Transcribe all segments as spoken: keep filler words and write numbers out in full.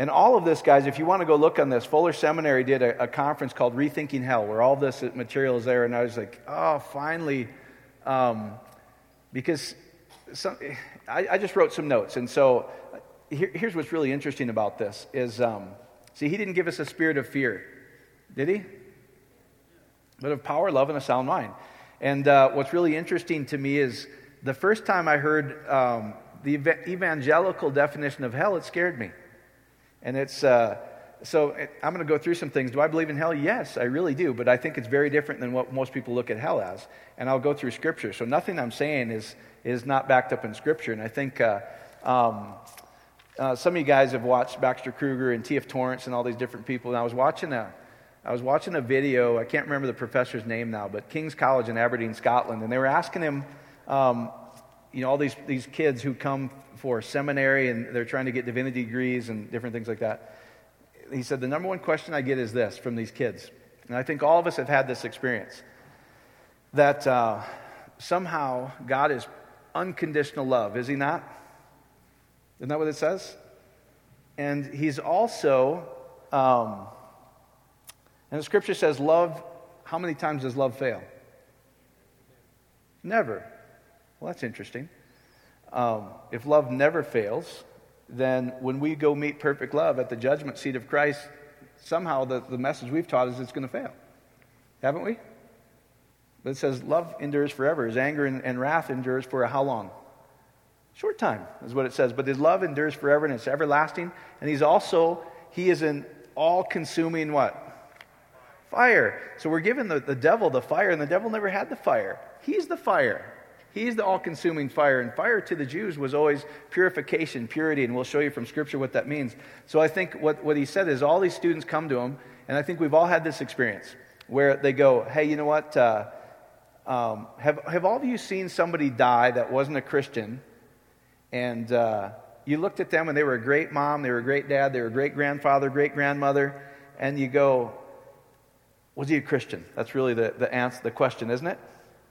and all of this, guys, if you want to go look on this, Fuller Seminary did a, a conference called Rethinking Hell, where all this material is there, and I was like, oh, finally, um, because some, I, I just wrote some notes, and so here, here's what's really interesting about this is, um, see, he didn't give us a spirit of fear, did he? But of power, love, and a sound mind. And uh, what's really interesting to me is the first time I heard um, the ev- evangelical definition of hell, it scared me. And it's, uh, so it, I'm going to go through some things. Do I believe in hell? Yes, I really do. But I think it's very different than what most people look at hell as. And I'll go through Scripture. So nothing I'm saying is is not backed up in Scripture. And I think uh, um, uh, some of you guys have watched Baxter Kruger and T F Torrance and all these different people. And I was watching a I was watching a video, I can't remember the professor's name now, but King's College in Aberdeen, Scotland, and they were asking him, um, you know, all these, these kids who come for seminary and they're trying to get divinity degrees and different things like that. He said, the number one question I get is this from these kids, and I think all of us have had this experience, that uh, somehow God is unconditional love, is he not? Isn't that what it says? And he's also... Um, And the Scripture says love, how many times does love fail? Never. Well, that's interesting. Um, if love never fails, then when we go meet perfect love at the judgment seat of Christ, somehow the, the message we've taught is it's going to fail. Haven't we? But it says love endures forever. His anger and, and wrath endures for how long? Short time is what it says. But his love endures forever and it's everlasting. And he's also, he is an all-consuming what? Fire. So we're giving the, the devil the fire, and the devil never had the fire. He's the fire. He's the all-consuming fire. And fire to the Jews was always purification, purity, and we'll show you from Scripture what that means. So I think what, what he said is all these students come to him, and I think we've all had this experience, where they go, hey, you know what, uh, um, have, have all of you seen somebody die that wasn't a Christian, and uh, you looked at them, and they were a great mom, they were a great dad, they were a great grandfather, great grandmother, and you go, was he a Christian? That's really the, the answer, the question, isn't it?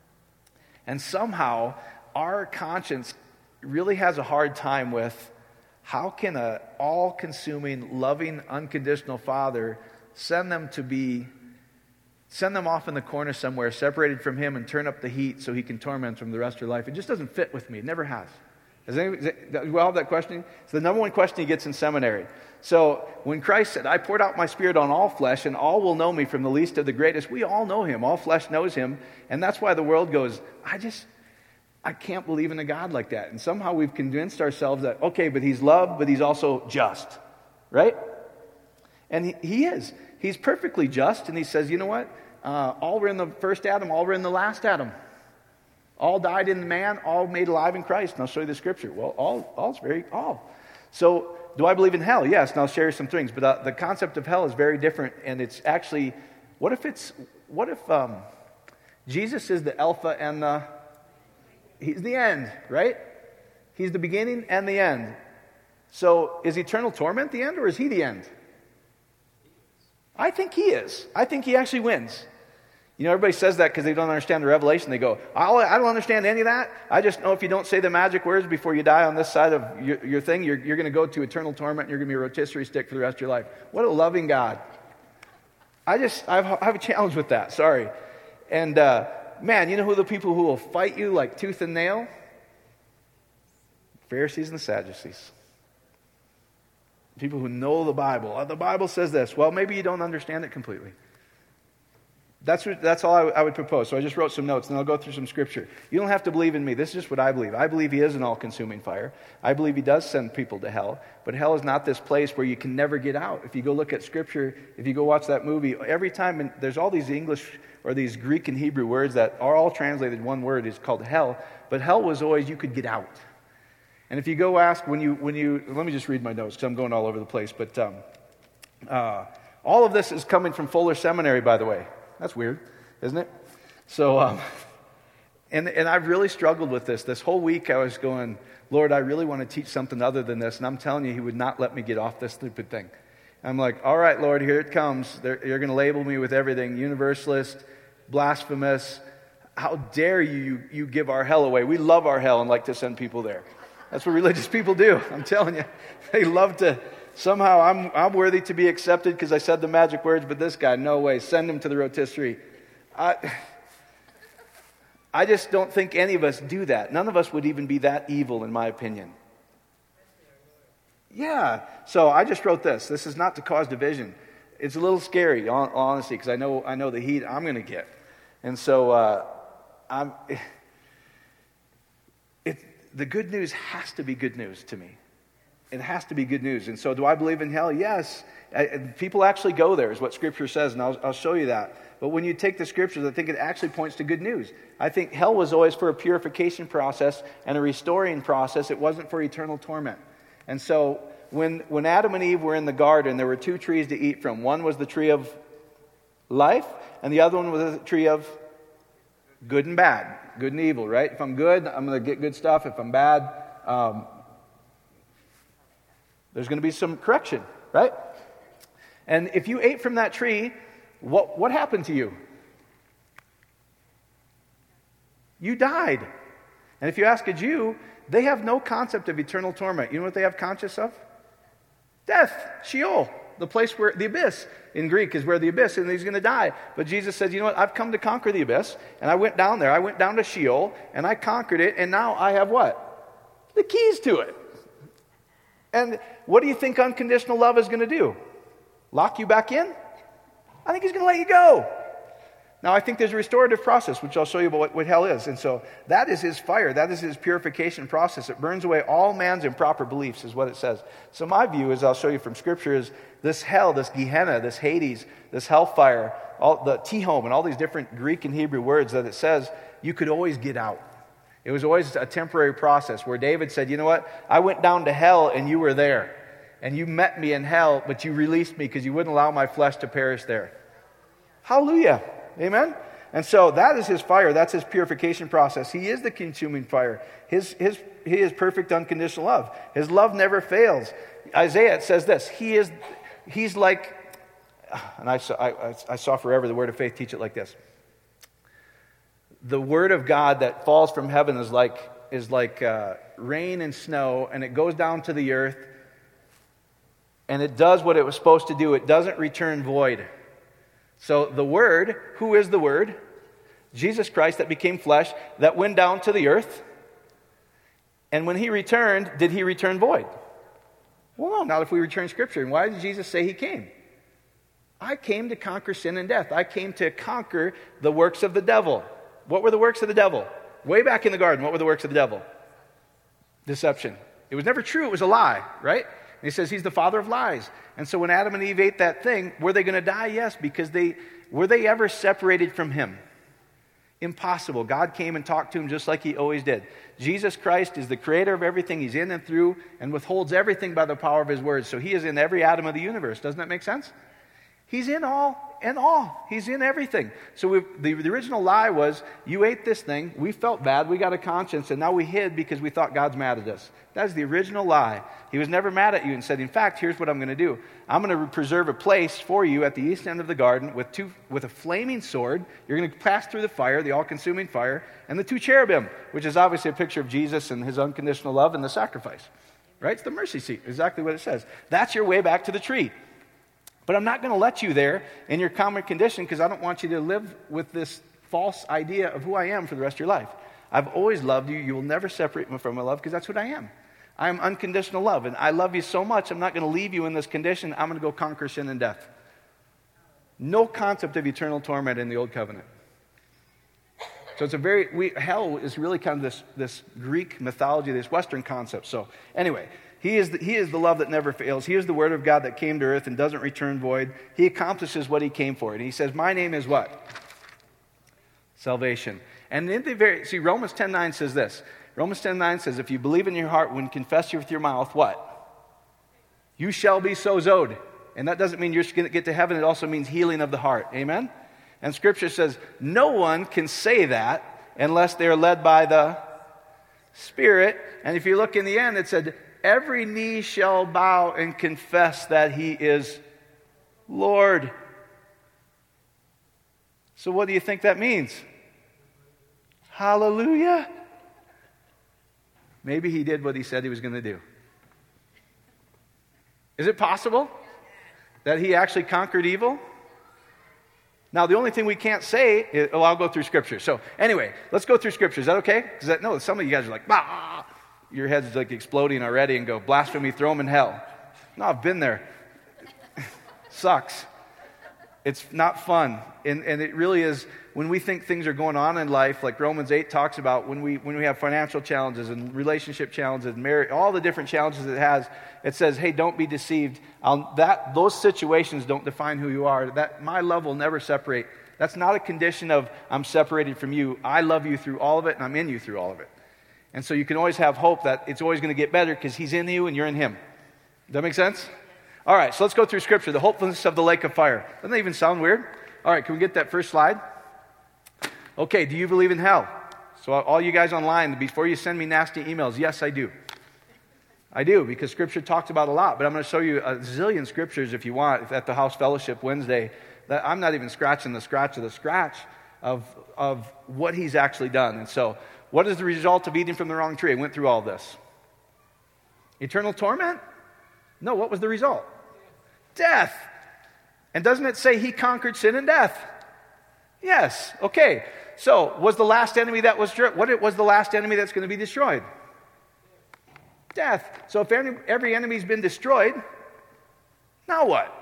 And somehow, our conscience really has a hard time with how can an all-consuming, loving, unconditional Father send them to be, send them off in the corner somewhere, separated from Him, and turn up the heat so He can torment them the rest of their life? It just doesn't fit with me. It never has. Has anybody, well, that question? It's the number one question he gets in seminary. So when Christ said, I poured out my Spirit on all flesh, and all will know me from the least to the greatest, we all know Him. All flesh knows Him. And that's why the world goes, I just, I can't believe in a God like that. And somehow we've convinced ourselves that, okay, but He's love, but He's also just. Right? And He, he is. He's perfectly just. And He says, you know what? Uh, all were in the first Adam, all were in the last Adam. All died in man, all made alive in Christ. And I'll show you the Scripture. Well, all, all's very, all. So, do I believe in hell? Yes, and I'll share you some things. But uh, the concept of hell is very different, and it's actually, what if it's, what if um, Jesus is the Alpha and the, He's the end, right? He's the beginning and the end. So, is eternal torment the end, or is He the end? I think He is. I think He actually wins. You know, everybody says that because they don't understand the revelation. They go, I don't understand any of that. I just know if you don't say the magic words before you die on this side of your, your thing, you're, you're going to go to eternal torment and you're going to be a rotisserie stick for the rest of your life. What a loving God. I just, I have, I have a challenge with that. Sorry. And, uh, man, you know who the people who will fight you like tooth and nail? Pharisees and the Sadducees. People who know the Bible. Oh, the Bible says this. Well, maybe you don't understand it completely. That's what, that's all I, I would propose. So I just wrote some notes, and I'll go through some Scripture. You don't have to believe in me. This is just what I believe. I believe He is an all-consuming fire. I believe He does send people to hell. But hell is not this place where you can never get out. If you go look at Scripture, if you go watch that movie, every time, and there's all these English or these Greek and Hebrew words that are all translated one word. It's called hell. But hell was always you could get out. And if you go ask, when you, when you let me just read my notes because I'm going all over the place. But um, uh, all of this is coming from Fuller Seminary, by the way. That's weird, isn't it? So, um, and and I've really struggled with this. This whole week I was going, Lord, I really want to teach something other than this. And I'm telling you, He would not let me get off this stupid thing. I'm like, all right, Lord, here it comes. They're, you're going to label me with everything. Universalist, blasphemous. How dare you, you give our hell away? We love our hell and like to send people there. That's what religious people do. I'm telling you. They love to, somehow I'm, I'm worthy to be accepted because I said the magic words, but this guy, no way. Send him to the rotisserie. I, I just don't think any of us do that. None of us would even be that evil, in my opinion. Yeah. So I just wrote this. This is not to cause division. It's a little scary, honestly, because I know I know the heat I'm going to get. And so uh, I'm. It, the good news has to be good news to me. It has to be good news. And so do I believe in hell? Yes. I, people actually go there, is what Scripture says, and I'll, I'll show you that. But when you take the Scriptures, I think it actually points to good news. I think hell was always for a purification process and a restoring process. It wasn't for eternal torment. And so when, when Adam and Eve were in the garden, there were two trees to eat from. One was the tree of life, and the other one was the tree of good and bad, good and evil, right? If I'm good, I'm going to get good stuff. If I'm bad, um, there's going to be some correction, right? And if you ate from that tree, what, what happened to you? You died. And if you ask a Jew, they have no concept of eternal torment. You know what they have conscious of? Death, Sheol, the place where, the abyss in Greek is where the abyss, and he's going to die. But Jesus said, you know what, I've come to conquer the abyss, and I went down there. I went down to Sheol, and I conquered it, and now I have what? The keys to it. And what do you think unconditional love is going to do? Lock you back in? I think he's going to let you go. Now, I think there's a restorative process, which I'll show you about what, what hell is. And so that is his fire. That is his purification process. It burns away all man's improper beliefs, is what it says. So my view, as I'll show you from Scripture, is this hell, this Gehenna, this Hades, this hellfire, all the Tehom, and all these different Greek and Hebrew words that it says, you could always get out. It was always a temporary process where David said, you know what, I went down to hell and you were there. And you met me in hell, but you released me because you wouldn't allow my flesh to perish there. Hallelujah. Amen? And so that is his fire. That's his purification process. He is the consuming fire. His, his, he is perfect unconditional love. His love never fails. Isaiah, it says this. He is, he's like, and I saw, I, I saw forever the Word of Faith teach it like this. The Word of God that falls from heaven is like, is like uh, rain and snow, and it goes down to the earth, and it does what it was supposed to do. It doesn't return void. So the Word, who is the Word? Jesus Christ that became flesh, that went down to the earth. And when he returned, did he return void? Well, no, not if we return Scripture. And why did Jesus say he came? I came to conquer sin and death. I came to conquer the works of the devil. What were the works of the devil? Way back in the garden, what were the works of the devil? Deception. It was never true. It was a lie, right? And he says he's the father of lies. And so when Adam and Eve ate that thing, were they going to die? Yes, because they were they ever separated from him? Impossible. God came and talked to him just like he always did. Jesus Christ is the creator of everything. He's in and through and withholds everything by the power of his words. So he is in every atom of the universe. Doesn't that make sense? He's in all and all. He's in everything. So we, the, the original lie was, you ate this thing, we felt bad, we got a conscience, and now we hid because we thought God's mad at us. That's the original lie. He was never mad at you and said, in fact, here's what I'm going to do. I'm going to preserve a place for you at the east end of the garden with two with a flaming sword. You're going to pass through the fire, the all-consuming fire, and the two cherubim, which is obviously a picture of Jesus and his unconditional love and the sacrifice. Right? It's the mercy seat, exactly what it says. That's your way back to the tree. But I'm not going to let you there in your common condition because I don't want you to live with this false idea of who I am for the rest of your life. I've always loved you. You will never separate me from my love because that's what I am. I am unconditional love, and I love you so much, I'm not going to leave you in this condition. I'm going to go conquer sin and death. No concept of eternal torment in the Old Covenant. So it's a very, we, hell is really kind of this, this Greek mythology, this Western concept. So anyway, he is, the, he is the love that never fails. He is the Word of God that came to earth and doesn't return void. He accomplishes what he came for. And he says, my name is what? Salvation. And in the very, see, Romans ten nine says this. Romans ten nine says, if you believe in your heart and confess with your mouth, what? You shall be sozoed. And that doesn't mean you're going to get to heaven. It also means healing of the heart. Amen? And Scripture says, no one can say that unless they're led by the Spirit. And if you look in the end, it said, every knee shall bow and confess that he is Lord. So what do you think that means? Hallelujah. Maybe he did what he said he was going to do. Is it possible that he actually conquered evil? Now, the only thing we can't say is, oh, I'll go through Scripture. So, anyway, let's go through Scripture. Is that okay? Because that, no, some of you guys are like, bah! Your head's like exploding already and go, blasphemy, throw them in hell. No, I've been there. Sucks. It's not fun. And, and it really is, when we think things are going on in life, like Romans eight talks about, when we when we have financial challenges and relationship challenges, marriage, all the different challenges it has, it says, hey, don't be deceived. I'll, that Those situations don't define who you are. That my love will never separate. That's not a condition of I'm separated from you. I love you through all of it, and I'm in you through all of it. And so you can always have hope that it's always going to get better because he's in you and you're in him. Does that make sense? All right, so let's go through Scripture. The hopefulness of the lake of fire. Doesn't that even sound weird? All right, can we get that first slide? Okay, do you believe in hell? So all you guys online, before you send me nasty emails, yes, I do. I do, because Scripture talks about a lot. But I'm going to show you a zillion Scriptures if you want at the House Fellowship Wednesday. That I'm not even scratching the scratch of the scratch of, of what he's actually done. And so, what is the result of eating from the wrong tree? I went through all this. Eternal torment? No, what was the result? Death. And doesn't it say he conquered sin and death? Yes. Okay. So, was the last enemy that was what was the last enemy that's going to be destroyed? Death. So if any, every enemy's been destroyed, now what?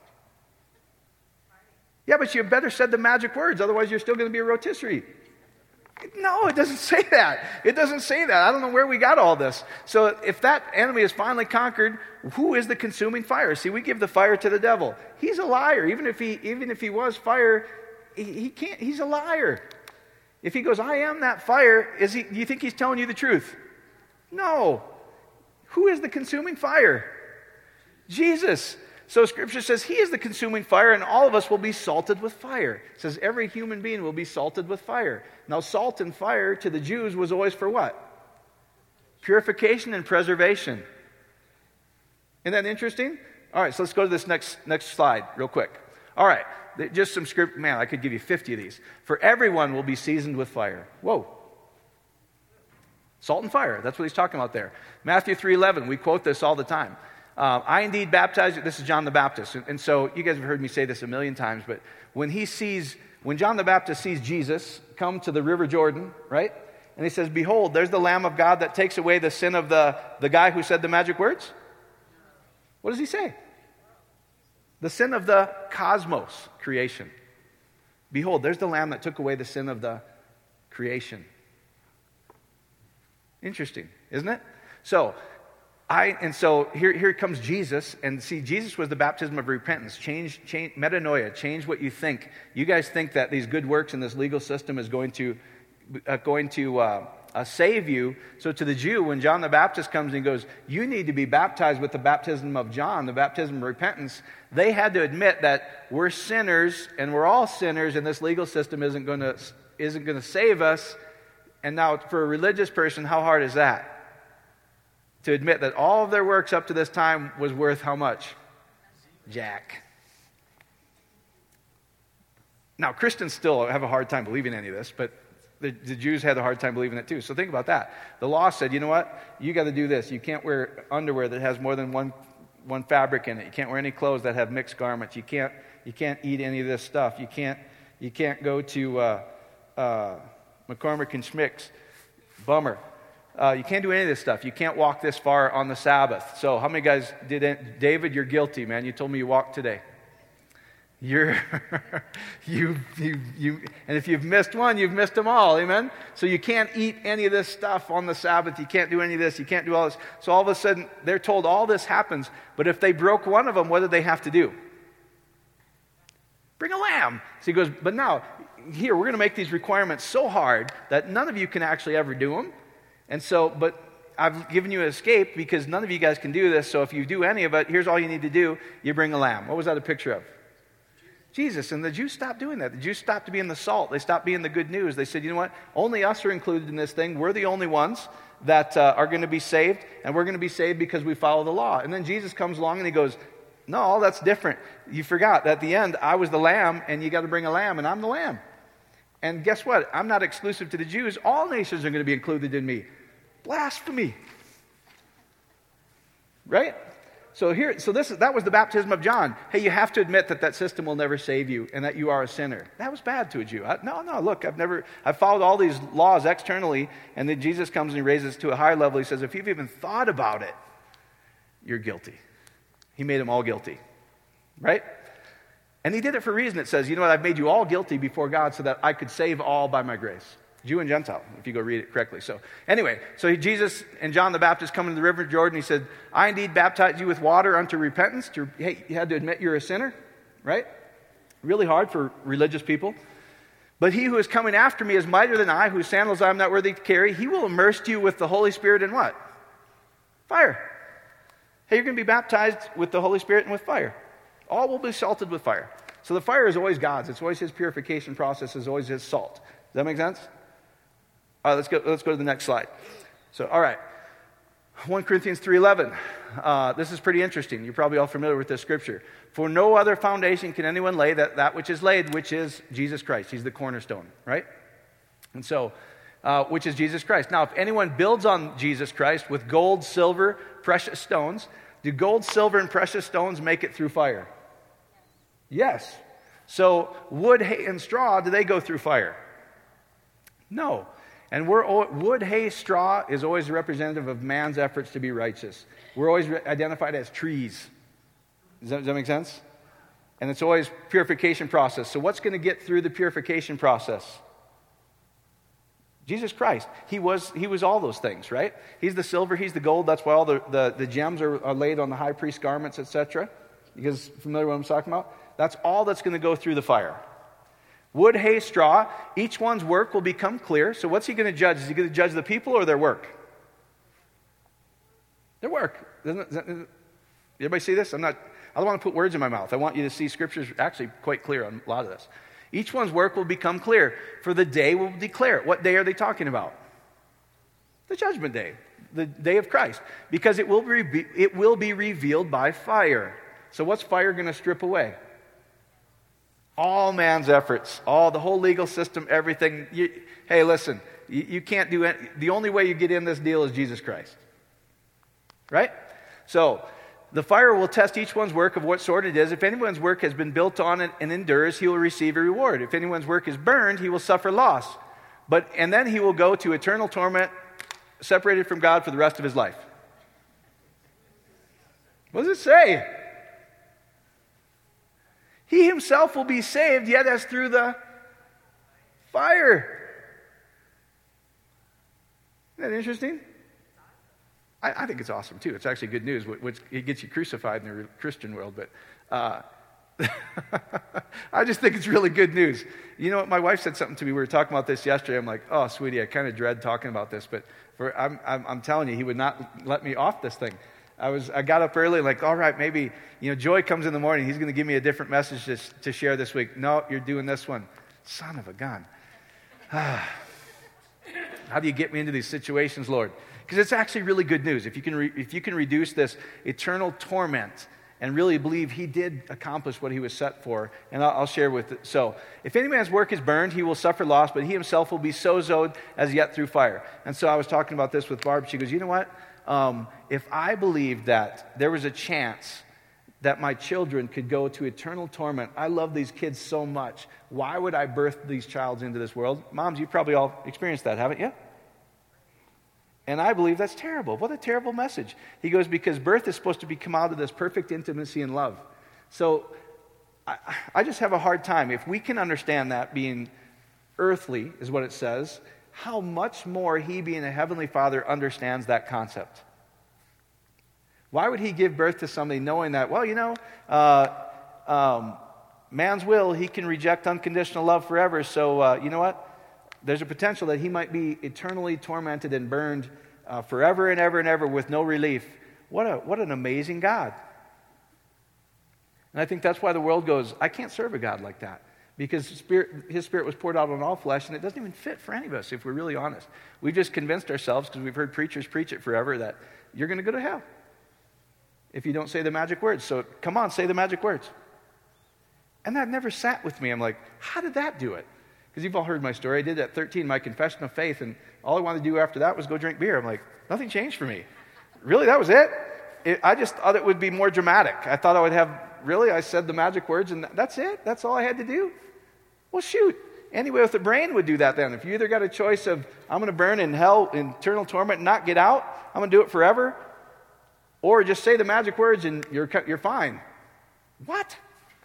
Yeah, but you better said the magic words, otherwise you're still going to be a rotisserie. No, it doesn't say that. It doesn't say that. I don't know where we got all this. So if that enemy is finally conquered, who is the consuming fire? See, we give the fire to the devil. He's a liar. Even if he, even if he was fire, he, he can't. He's a liar. If he goes, I am that fire, is he? Do you think he's telling you the truth? No. Who is the consuming fire? Jesus. So Scripture says he is the consuming fire, and all of us will be salted with fire. It says every human being will be salted with fire. Now, salt and fire to the Jews was always for what? Purification and preservation. Isn't that interesting? All right, so let's go to this next next slide real quick. All right, just some script. Man, I could give you fifty of these. For everyone will be seasoned with fire. Whoa. Salt and fire. That's what he's talking about there. Matthew three eleven. We quote this all the time. Uh, I indeed baptize you. This is John the Baptist. And, and so you guys have heard me say this a million times, but when he sees, when John the Baptist sees Jesus come to the River Jordan, right? And he says, behold, there's the Lamb of God that takes away the sin of the, the guy who said the magic words. What does he say? The sin of the cosmos, creation. Behold, there's the Lamb that took away the sin of the creation. Interesting, isn't it? So, I and so here, here comes Jesus, and see, Jesus was the baptism of repentance. Change, change, metanoia. Change what you think. You guys think that these good works in this legal system is going to, uh, going to uh, uh, save you. So to the Jew, when John the Baptist comes and goes, you need to be baptized with the baptism of John, the baptism of repentance. They had to admit that we're sinners, and we're all sinners, and this legal system isn't going to isn't going to save us. And now, for a religious person, how hard is that? To admit that all of their works up to this time was worth how much? Jack. Now, Christians still have a hard time believing any of this, but the, the Jews had a hard time believing it too. So think about that. The law said, you know what? You got to do this. You can't wear underwear that has more than one one fabric in it. You can't wear any clothes that have mixed garments. You can't you can't eat any of this stuff. You can't you can't go to uh, uh, McCormick and Schmick's. Bummer. Uh, you can't do any of this stuff. You can't walk this far on the Sabbath. So how many guys did it? David, you're guilty, man. You told me you walked today. You're, you, you, you, and if you've missed one, you've missed them all, amen? So you can't eat any of this stuff on the Sabbath. You can't do any of this. You can't do all this. So all of a sudden, they're told all this happens. But if they broke one of them, what did they have to do? Bring a lamb. So he goes, but now, here, we're going to make these requirements so hard that none of you can actually ever do them. And so, but I've given you an escape because none of you guys can do this. So if you do any of it, here's all you need to do. You bring a lamb. What was that a picture of? Jesus. And the Jews stopped doing that. The Jews stopped being the salt. They stopped being the good news. They said, you know what? Only us are included in this thing. We're the only ones that uh, are going to be saved. And we're going to be saved because we follow the law. And then Jesus comes along and he goes, no, that's different. You forgot that at the end, I was the lamb and you got to bring a lamb and I'm the lamb. And guess what? I'm not exclusive to the Jews. All nations are going to be included in me. Blasphemy. Right? So here, so this that was the baptism of John. Hey, you have to admit that that system will never save you and that you are a sinner. That was bad to a Jew. I, no, no, look, I've never, I've followed all these laws externally, and then Jesus comes and he raises to a higher level. He says, if you've even thought about it, you're guilty. He made them all guilty, right? And he did it for a reason. It says, you know what, I've made you all guilty before God so that I could save all by my grace. Jew and Gentile, if you go read it correctly. So anyway, so he, Jesus and John the Baptist come into the river of Jordan. He said, I indeed baptize you with water unto repentance. To, hey, you had to admit you're a sinner, right? Really hard for religious people. But he who is coming after me is mightier than I, whose sandals I am not worthy to carry. He will immerse you with the Holy Spirit and what? Fire. Hey, you're going to be baptized with the Holy Spirit and with fire. All will be salted with fire. So the fire is always God's. It's always his purification process. It's always his salt. Does that make sense? All right, let's go, let's go to the next slide. So, all right. First Corinthians three eleven. Uh, this is pretty interesting. You're probably all familiar with this scripture. For no other foundation can anyone lay that, that which is laid, which is Jesus Christ. He's the cornerstone, right? And so, uh, which is Jesus Christ. Now, if anyone builds on Jesus Christ with gold, silver, precious stones, do gold, silver, and precious stones make it through fire? Yes. So, wood, hay, and straw, do they go through fire? No. And we're, wood, hay, straw is always representative of man's efforts to be righteous. We're always identified as trees. Does that, does that make sense? And it's always purification process. So what's going to get through the purification process? Jesus Christ. He was he was all those things, right? He's the silver, he's the gold. That's why all the, the, the gems are, are laid on the high priest garments, et cetera. You guys familiar with what I'm talking about? That's all that's going to go through the fire. Wood, hay, straw, each one's work will become clear. So what's he going to judge? Is he going to judge the people or their work? Their work. Doesn't it, doesn't, everybody see this? I'm not, I don't want to put words in my mouth. I want you to see Scripture's actually quite clear on a lot of this. Each one's work will become clear, for the day will declare it. What day are they talking about? The judgment day, the day of Christ. Because it will be, it will be revealed by fire. So what's fire going to strip away? All man's efforts, all the whole legal system, everything. You, hey, listen, you, you can't do it. The only way you get in this deal is Jesus Christ. Right? So, the fire will test each one's work of what sort it is. If anyone's work has been built on it and endures, he will receive a reward. If anyone's work is burned, he will suffer loss. But and then he will go to eternal torment, separated from God for the rest of his life. What does it say? He himself will be saved, yet as through the fire. Isn't that interesting? I, I think it's awesome, too. It's actually good news, which it gets you crucified in the Christian world. But uh, I just think it's really good news. You know what? My wife said something to me. We were talking about this yesterday. I'm like, oh, sweetie, I kind of dread talking about this. But for, I'm, I'm, I'm telling you, he would not let me off this thing. I was I got up early, like, all right, maybe, you know, Joy comes in the morning. He's going to give me a different message to, to share this week. No, you're doing this one. Son of a gun. How do you get me into these situations, Lord? Because it's actually really good news. If you can re, if you can reduce this eternal torment and really believe he did accomplish what he was set for, and I'll, I'll share with it. So, if any man's work is burned, he will suffer loss, but he himself will be sozoed as yet through fire. And so I was talking about this with Barb. She goes, you know what? Um, if I believed that there was a chance that my children could go to eternal torment, I love these kids so much. Why would I birth these childs into this world? Moms, you've probably all experienced that, haven't you? And I believe that's terrible. What a terrible message. He goes, because birth is supposed to be come out of this perfect intimacy and love. So I, I just have a hard time. If we can understand that being earthly, is what it says, how much more he, being a heavenly Father, understands that concept. Why would he give birth to somebody knowing that, well, you know, uh, um, man's will, he can reject unconditional love forever, so uh, you know what? There's a potential that he might be eternally tormented and burned uh, forever and ever and ever with no relief. What a what an amazing God. And I think that's why the world goes, I can't serve a God like that. Because spirit, his Spirit was poured out on all flesh, and it doesn't even fit for any of us, if we're really honest. We've just convinced ourselves, because we've heard preachers preach it forever, that you're going to go to hell if you don't say the magic words. So come on, say the magic words. And that never sat with me. I'm like, how did that do it? Because you've all heard my story. I did at thirteen, my confession of faith, and all I wanted to do after that was go drink beer. I'm like, nothing changed for me. Really, that was it? it, I just thought it would be more dramatic. I thought I would have, really, I said the magic words and that's it? That's all I had to do? Well, shoot. Anyway, with the brain would do that then. If you either got a choice of, I'm going to burn in hell, in eternal torment and not get out, I'm going to do it forever, or just say the magic words and you're, you're fine. What?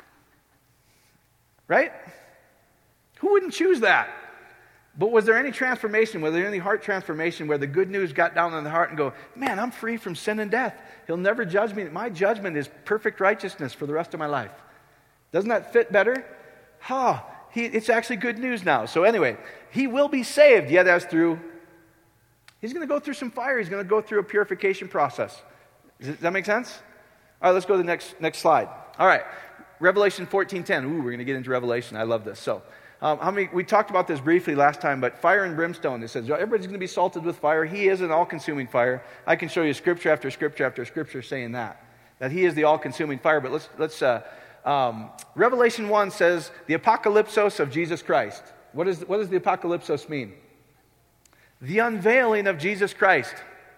Right? Who wouldn't choose that? But was there any transformation? Was there any heart transformation where the good news got down in the heart and go, man, I'm free from sin and death. He'll never judge me. My judgment is perfect righteousness for the rest of my life. Doesn't that fit better? Ha, huh, he, it's actually good news now. So anyway, he will be saved, yet as through, he's going to go through some fire. He's going to go through a purification process. Does that make sense? All right, let's go to the next, next slide. All right, Revelation fourteen ten. Ooh, we're going to get into Revelation. I love this. So, Um, how many, we talked about this briefly last time, but fire and brimstone, it says everybody's going to be salted with fire. He is an all-consuming fire. I can show you scripture after scripture after scripture saying that, that he is the all-consuming fire. But let's, let's uh, um, Revelation one says the apocalypsos of Jesus Christ. What, is, what does the apocalypsos mean? The unveiling of Jesus Christ.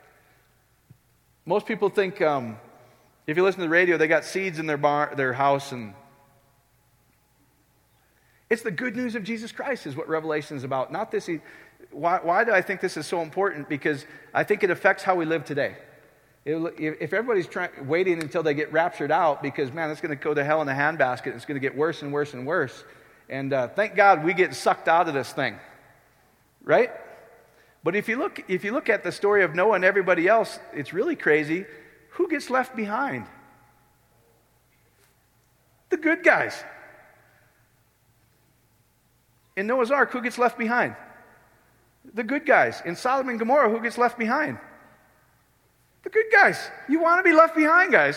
Most people think, um, if you listen to the radio, they got seeds in their bar, their house, and it's the good news of Jesus Christ is what Revelation is about. Not this. Why, why do I think this is so important? Because I think it affects how we live today. It, if everybody's trying, waiting until they get raptured out, because, man, it's going to go to hell in a handbasket. It's going to get worse and worse and worse. And uh, thank God we get sucked out of this thing. Right? But if you look, if you look at the story of Noah and everybody else, it's really crazy. Who gets left behind? The good guys. In Noah's Ark, who gets left behind? The good guys. In Sodom and Gomorrah, who gets left behind? The good guys. You want to be left behind, guys.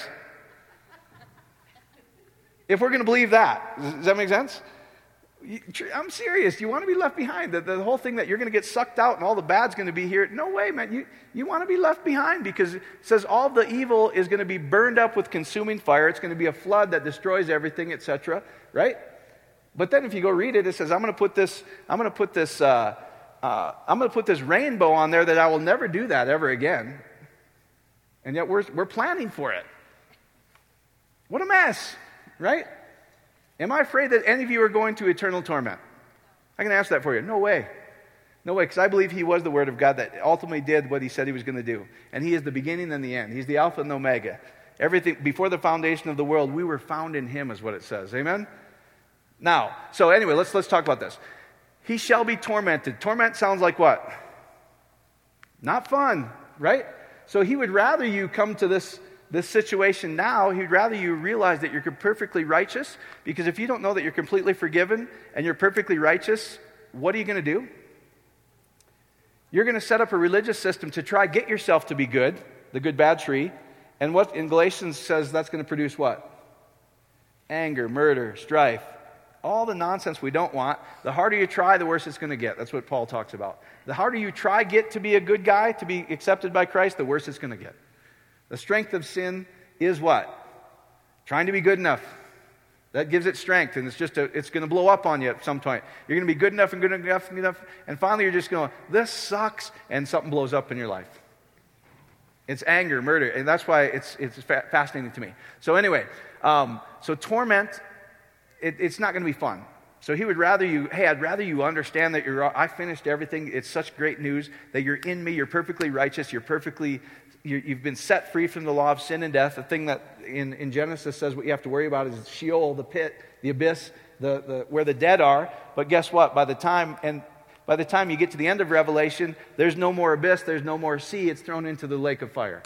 If we're going to believe that. Does that make sense? I'm serious. You want to be left behind. The, the whole thing that you're going to get sucked out and all the bad's going to be here. No way, man. You, you want to be left behind because it says all the evil is going to be burned up with consuming fire. It's going to be a flood that destroys everything, et cetera. Right? But then if you go read it, it says, I'm going to put this, I'm going to put this, uh, uh, I'm going to put this rainbow on there that I will never do that ever again. And yet we're, we're planning for it. What a mess, right? Am I afraid that any of you are going to eternal torment? I can answer that for you. No way. No way, because I believe he was the Word of God that ultimately did what he said he was going to do. And he is the beginning and the end. He's the Alpha and the Omega. Everything, before the foundation of the world, we were found in him is what it says. Amen? Now, so anyway, let's let's talk about this. He shall be tormented. Torment sounds like what? Not fun, right? So he would rather you come to this, this situation now. He'd rather you realize that you're perfectly righteous, because if you don't know that you're completely forgiven and you're perfectly righteous, what are you going to do? You're going to set up a religious system to try get yourself to be good, the good-bad tree. And what in Galatians says that's going to produce what? Anger, murder, strife. All the nonsense we don't want. The harder you try, the worse it's going to get. That's what Paul talks about. The harder you try get to be a good guy, to be accepted by Christ, the worse it's going to get. The strength of sin is what? Trying to be good enough. That gives it strength, and it's just a, it's going to blow up on you at some point. You're going to be good enough and good enough and enough, and finally you're just going, this sucks, and something blows up in your life. It's anger, murder, and that's why it's it's fa- fascinating to me. So anyway, um, so torment. It, it's not going to be fun. So he would rather you, hey, I'd rather you understand that you're, I finished everything. It's such great news that you're in me. You're perfectly righteous. You're perfectly, you're, you've been set free from the law of sin and death. The thing that in, in Genesis says what you have to worry about is Sheol, the pit, the abyss, the, the where the dead are. But guess what? By the time, and by the time you get to the end of Revelation, there's no more abyss. There's no more sea. It's thrown into the lake of fire.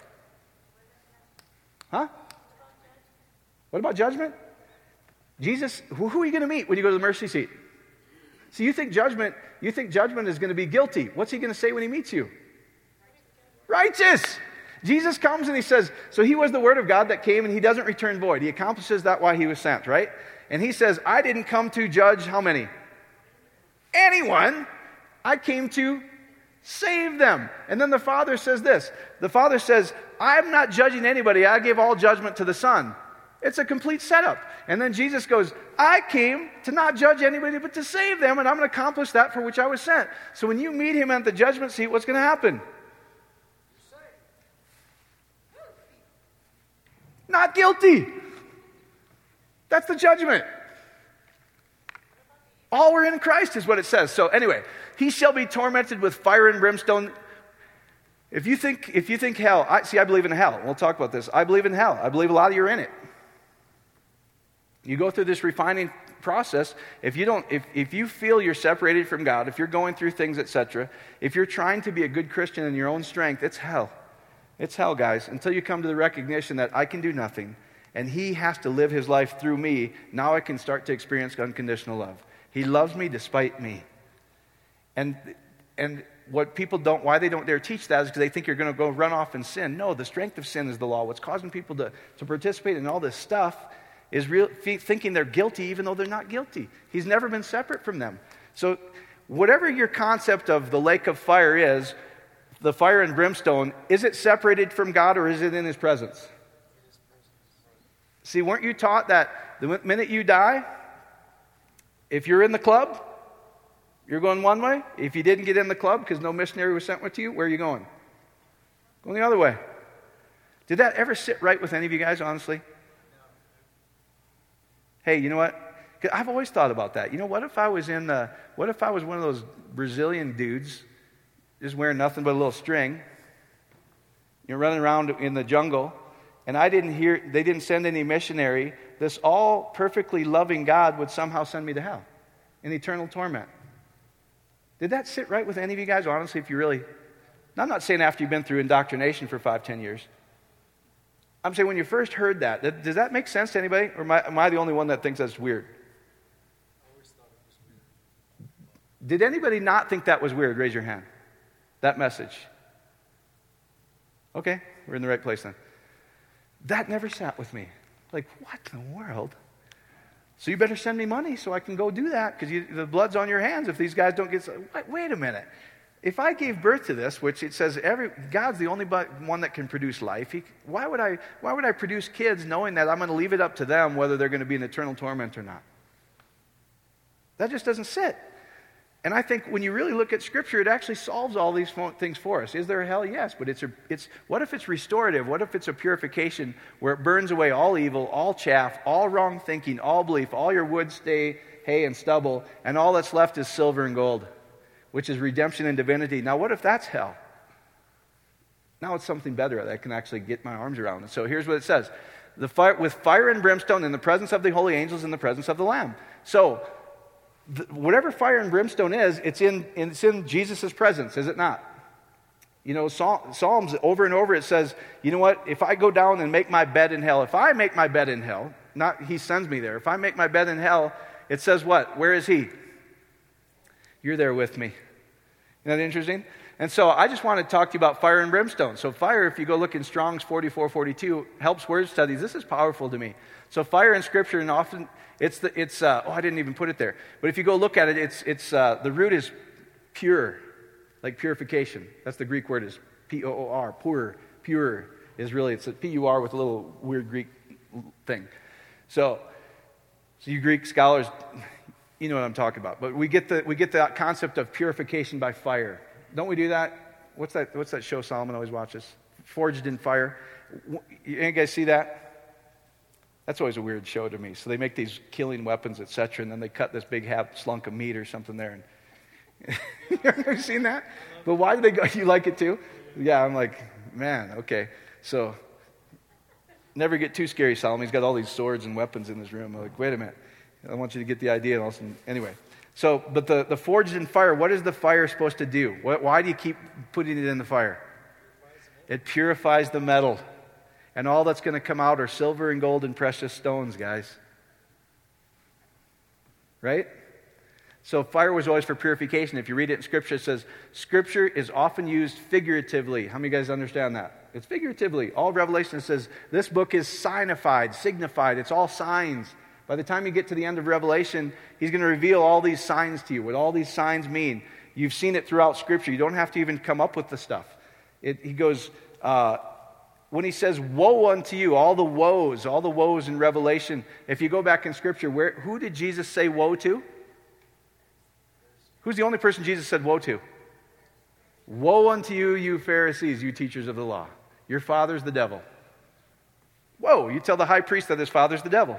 Huh? What about judgment? Jesus, who, who are you going to meet when you go to the mercy seat? So you think judgment, you think judgment is going to be guilty. What's he going to say when he meets you? Righteous. Jesus comes and he says, so he was the Word of God that came, and he doesn't return void. He accomplishes that why he was sent, right? And he says, I didn't come to judge how many? Anyone. I came to save them. And then the Father says this. The Father says, I'm not judging anybody. I give all judgment to the Son. It's a complete setup. And then Jesus goes, I came to not judge anybody, but to save them, and I'm going to accomplish that for which I was sent. So when you meet him at the judgment seat, what's going to happen? Not guilty. That's the judgment. All were in Christ is what it says. So anyway, he shall be tormented with fire and brimstone. If you think, if you think hell, I, see, I believe in hell. We'll talk about this. I believe in hell. I believe a lot of you are in it. You go through this refining process. If you don't, if, if you feel you're separated from God, if you're going through things, et cetera, if you're trying to be a good Christian in your own strength, it's hell. It's hell, guys, until you come to the recognition that I can do nothing, and he has to live his life through me. Now I can start to experience unconditional love. He loves me despite me. And and what people don't, why they don't dare teach that is because they think you're going to go run off and sin. No, the strength of sin is the law. What's causing people to, to participate in all this stuff is real, thinking they're guilty even though they're not guilty. He's never been separate from them. So whatever your concept of the lake of fire is, the fire and brimstone, is it separated from God or is it in his presence? See, weren't you taught that the minute you die, if you're in the club, you're going one way? If you didn't get in the club because no missionary was sent with you, where are you going? Going the other way. Did that ever sit right with any of you guys, honestly? Hey, you know what? 'Cause I've always thought about that. You know, what if I was in the, what if I was one of those Brazilian dudes just wearing nothing but a little string, you're running around in the jungle, and I didn't hear, they didn't send any missionary. This all perfectly loving God would somehow send me to hell in eternal torment. Did that sit right with any of you guys, honestly, if you really... Now, I'm not saying after you've been through indoctrination for five, ten years. I'm saying when you first heard that, does that make sense to anybody? Or am I, am I the only one that thinks that's weird? I always thought it was weird. Did anybody not think that was weird? Raise your hand. That message. Okay, we're in the right place then. That never sat with me. Like, what in the world? So you better send me money so I can go do that because the blood's on your hands if these guys don't get... Wait, wait a minute. If I gave birth to this, which it says every God's the only one that can produce life, he, why would I why would I produce kids knowing that I'm going to leave it up to them whether they're going to be in eternal torment or not? That just doesn't sit. And I think when you really look at Scripture, it actually solves all these things for us. Is there a hell? Yes, but it's a, it's what if it's restorative? What if it's a purification where it burns away all evil, all chaff, all wrong thinking, all belief, all your wood, stay, hay, and stubble, and all that's left is silver and gold, which is redemption and divinity. Now, what if that's hell? Now it's something better that I can actually get my arms around. And so here's what it says. The fire, with fire and brimstone in the presence of the holy angels in the presence of the Lamb. So, the, whatever fire and brimstone is, it's in, it's in Jesus' presence, is it not? You know, Psalms, over and over it says, you know what, if I go down and make my bed in hell, if I make my bed in hell, not he sends me there, if I make my bed in hell, it says what? Where is he? You're there with me. Isn't that interesting? And so I just want to talk to you about fire and brimstone. So fire, if you go look in Strong's forty-four forty-two, helps word studies. This is powerful to me. So fire in Scripture, and often it's the it's uh, oh I didn't even put it there. But if you go look at it, it's it's uh, the root is pure, like purification. That's the Greek word is P O O R, pur, pure is really it's a P U R with a little weird Greek thing. So, so you Greek scholars, you know what I'm talking about. But we get the we get that concept of purification by fire. Don't we do that? What's that What's that show Solomon always watches? Forged in Fire. You guys see that? That's always a weird show to me. So they make these killing weapons, et cetera, and then they cut this big half slunk of meat or something there. And you ever seen that? But why do they go? You like it too? Yeah, I'm like, man, okay. So never get too scary, Solomon. He's got all these swords and weapons in his room. I'm like, wait a minute. I want you to get the idea. And all of a sudden, anyway. So, but the, the forged in fire, what is the fire supposed to do? What, why do you keep putting it in the fire? It purifies the metal. And all that's going to come out are silver and gold and precious stones, guys. Right? So fire was always for purification. If you read it in Scripture, it says, Scripture is often used figuratively. How many of you guys understand that? It's figuratively. All Revelation says, this book is signified, signified. It's all signs. By the time you get to the end of Revelation, he's going to reveal all these signs to you, what all these signs mean. You've seen it throughout Scripture. You don't have to even come up with the stuff. It, he goes, uh, when he says, woe unto you, all the woes, all the woes in Revelation, if you go back in Scripture, where, who did Jesus say woe to? Who's the only person Jesus said woe to? Woe unto you, you Pharisees, you teachers of the law. Your father's the devil. Whoa, you tell the high priest that his father's the devil.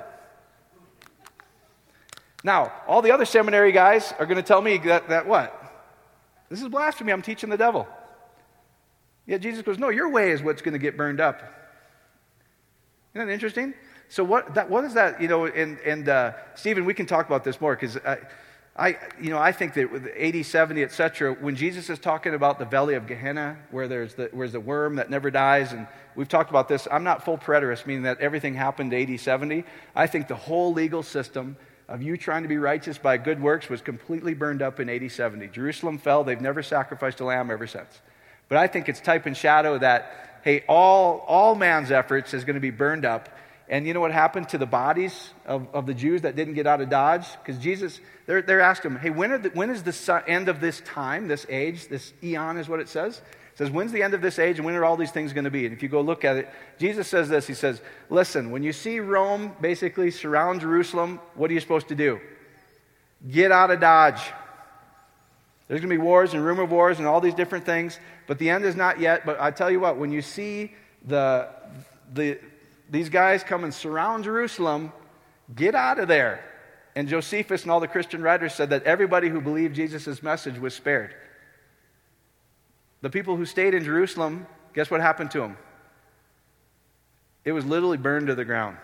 Now, all the other seminary guys are going to tell me that, that what? This is blasphemy. I'm teaching the devil. Yet Jesus goes, no, your way is what's going to get burned up. Isn't that interesting? So what that what is that, you know, and, and uh, Stephen, we can talk about this more, because I, I, you know, I think that with A D seventy, et cetera, when Jesus is talking about the valley of Gehenna, where there's the, where's the worm that never dies, and we've talked about this, I'm not full preterist, meaning that everything happened A D seventy. I think the whole legal system of you trying to be righteous by good works was completely burned up in A D seventy. Jerusalem fell. They've never sacrificed a lamb ever since. But I think it's type and shadow that, hey, all, all man's efforts is going to be burned up. And you know what happened to the bodies of, of the Jews that didn't get out of Dodge? Because Jesus, they're, they're asking him, hey, when, are the, when is the end of this time, this age, this eon is what it says? It says, when's the end of this age and when are all these things going to be? And if you go look at it, Jesus says this, he says, listen, when you see Rome basically surround Jerusalem, what are you supposed to do? Get out of Dodge. There's going to be wars and rumor of wars and all these different things, but the end is not yet. But I tell you what, when you see the the these guys come and surround Jerusalem, get out of there. And Josephus and all the Christian writers said that everybody who believed Jesus' message was spared. The people who stayed in Jerusalem, guess what happened to them? It was literally burned to the ground.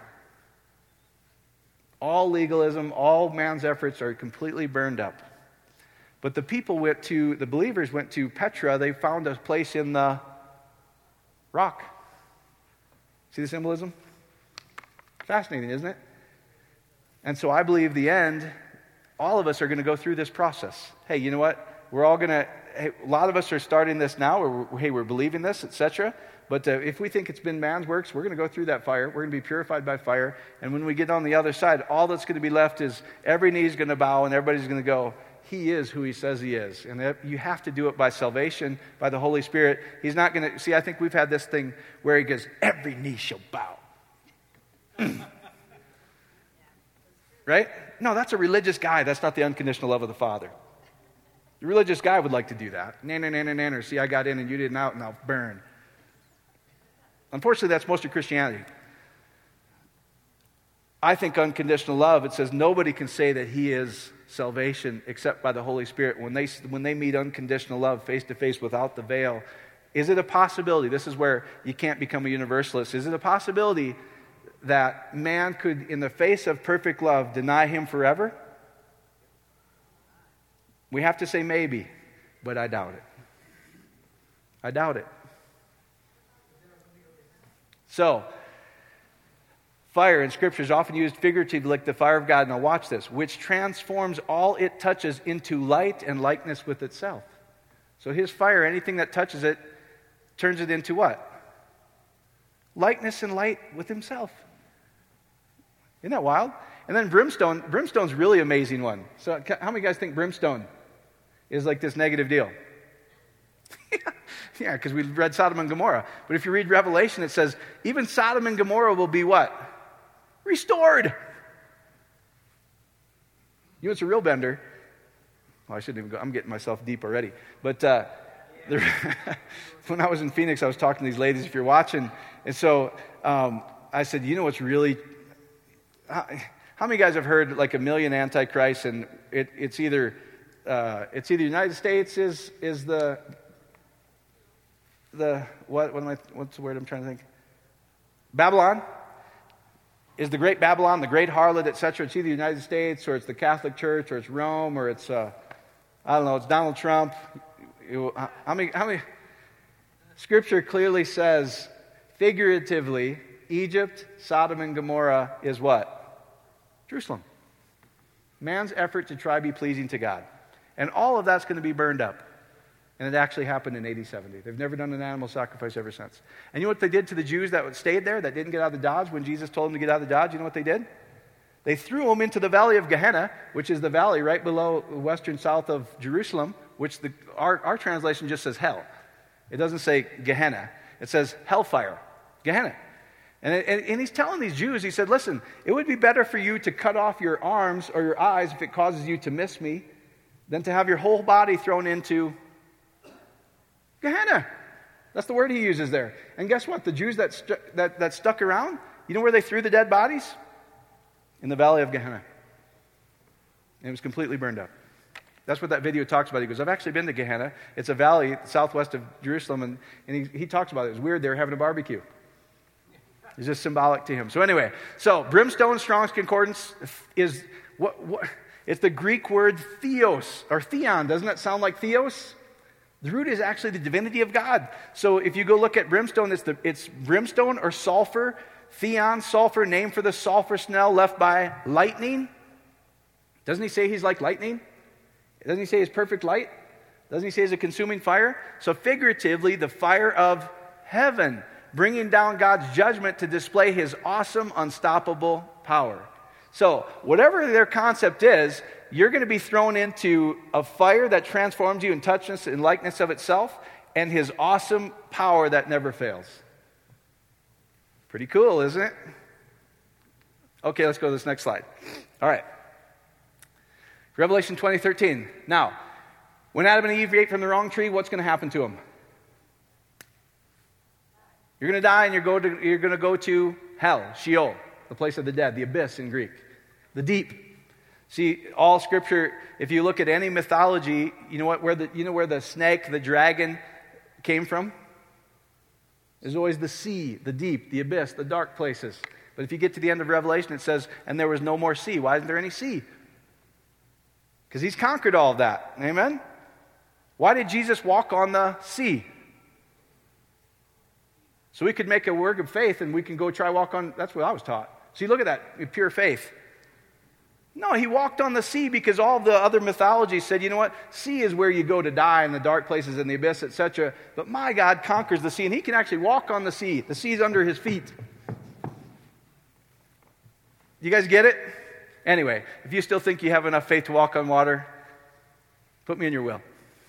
All legalism, all man's efforts are completely burned up. But the people went to, the believers went to Petra. They found a place in the rock. See the symbolism? Fascinating, isn't it? And so I believe the end, all of us are going to go through this process. Hey, you know what? We're all going to, hey, a lot of us are starting this now. Or, hey, we're believing this, et cetera. But uh, if we think it's been man's works, we're going to go through that fire. We're going to be purified by fire. And when we get on the other side, all that's going to be left is every knee's going to bow and everybody's going to go, he is who he says he is. And you have to do it by salvation, by the Holy Spirit. He's not going to, see, I think we've had this thing where he goes, every knee shall bow. Right? No, that's a religious guy. That's not the unconditional love of the Father. The religious guy would like to do that. Nanner, nanner, nanner. See, I got in and you didn't out and I'll burn. Unfortunately, that's most of Christianity. I think unconditional love, it says nobody can say that he is salvation except by the Holy Spirit. When they, when they meet unconditional love face to face without the veil, is it a possibility? This is where you can't become a universalist. Is it a possibility that man could, in the face of perfect love, deny him forever? We have to say maybe, but I doubt it. I doubt it. So, fire in Scripture is often used figuratively like the fire of God. Now watch this. Which transforms all it touches into light and likeness with itself. So his fire, anything that touches it, turns it into what? Likeness and light with himself. Isn't that wild? And then brimstone. Brimstone's really amazing one. So how many guys think brimstone is like this negative deal? Yeah, because we read Sodom and Gomorrah. But if you read Revelation, it says, even Sodom and Gomorrah will be what? Restored. You know, it's a real bender. Well, I shouldn't even go. I'm getting myself deep already. But uh, there, when I was in Phoenix, I was talking to these ladies, if you're watching. And so um, I said, you know what's really... How, how many guys have heard like a million antichrists, and it, it's either uh, it's either the United States is is the the what what am I what's the word I'm trying to think? Babylon is the great Babylon, the great harlot, et cetera. It's either the United States or it's the Catholic Church or it's Rome or it's uh, I don't know, it's Donald Trump. How many how many? Scripture clearly says, figuratively, Egypt, Sodom and Gomorrah is what? Jerusalem. Man's effort to try be pleasing to God. And all of that's going to be burned up. And it actually happened in A D seventy. They've never done an animal sacrifice ever since. And you know what they did to the Jews that stayed there, that didn't get out of the Dodge when Jesus told them to get out of the Dodge? You know what they did? They threw them into the valley of Gehenna, which is the valley right below western south of Jerusalem, which the, our, our translation just says hell. It doesn't say Gehenna. It says hellfire. Gehenna. And, and, and he's telling these Jews, he said, listen, it would be better for you to cut off your arms or your eyes if it causes you to miss me than to have your whole body thrown into Gehenna. That's the word he uses there. And guess what? The Jews that, stu- that, that stuck around, You know where they threw the dead bodies? In the valley of Gehenna. And it was completely burned up. That's what that video talks about. He goes, I've actually been to Gehenna. It's a valley southwest of Jerusalem, and, and he, he talks about it. It was weird. They were having a barbecue. It's just symbolic to him. So anyway, so brimstone, Strong's Concordance, is what, what it's the Greek word theos, or theon. Doesn't that sound like theos? The root is actually the divinity of God. So if you go look at brimstone, it's, the, it's brimstone or sulfur. Theon, sulfur, named for the sulfur smell left by lightning. Doesn't he say he's like lightning? Doesn't he say he's perfect light? Doesn't he say he's a consuming fire? So figuratively, the fire of heaven, bringing down God's judgment to display his awesome, unstoppable power. So whatever their concept is, you're going to be thrown into a fire that transforms you in touchness and likeness of itself, and his awesome power that never fails. Pretty cool, isn't it? Okay, let's go to this next slide. All right. Revelation twenty thirteen. Now, when Adam and Eve ate from the wrong tree, what's going to happen to them? You're going to die, and you're, go to, you're going to go to hell, Sheol, the place of the dead, the abyss in Greek, the deep. See, all Scripture, if you look at any mythology, you know what? Where the you know where the snake, the dragon, came from? There's always the sea, the deep, the abyss, the dark places. But if you get to the end of Revelation, it says, and there was no more sea. Why isn't there any sea? Because he's conquered all of that. Amen? Why did Jesus walk on the sea? So we could make a work of faith and we can go try walk on, that's what I was taught. See, look at that, pure faith. No, he walked on the sea because all the other mythologies said, you know what, sea is where you go to die in the dark places in the abyss, et cetera. But my God conquers the sea, and he can actually walk on the sea. The sea's under his feet. You guys get it? Anyway, if you still think you have enough faith to walk on water, put me in your will.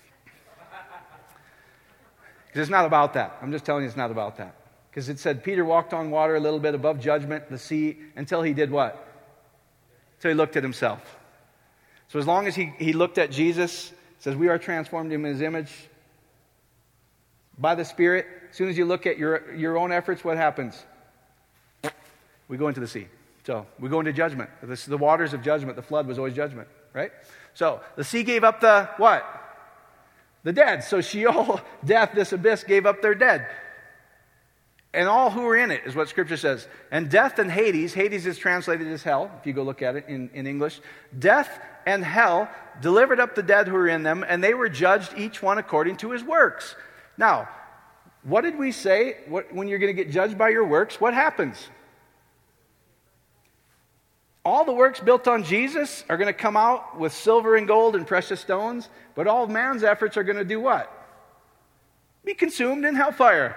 Because it's not about that. I'm just telling you it's not about that. Because it said Peter walked on water a little bit above judgment, the sea, until he did what? Until he looked at himself. So as long as he, he looked at Jesus, it says we are transformed in his image by the Spirit. As soon as you look at your, your own efforts, what happens? We go into the sea. So we go into judgment. This, the waters of judgment, the flood was always judgment, right? So the sea gave up the what? The dead. So Sheol, death, this abyss gave up their dead. And all who were in it is what Scripture says. And death and Hades, Hades is translated as hell, if you go look at it in, in English. Death and hell delivered up the dead who were in them, and they were judged each one according to his works. Now, what did we say what, when you're going to get judged by your works? What happens? All the works built on Jesus are going to come out with silver and gold and precious stones, but all of man's efforts are going to do what? Be consumed in hellfire.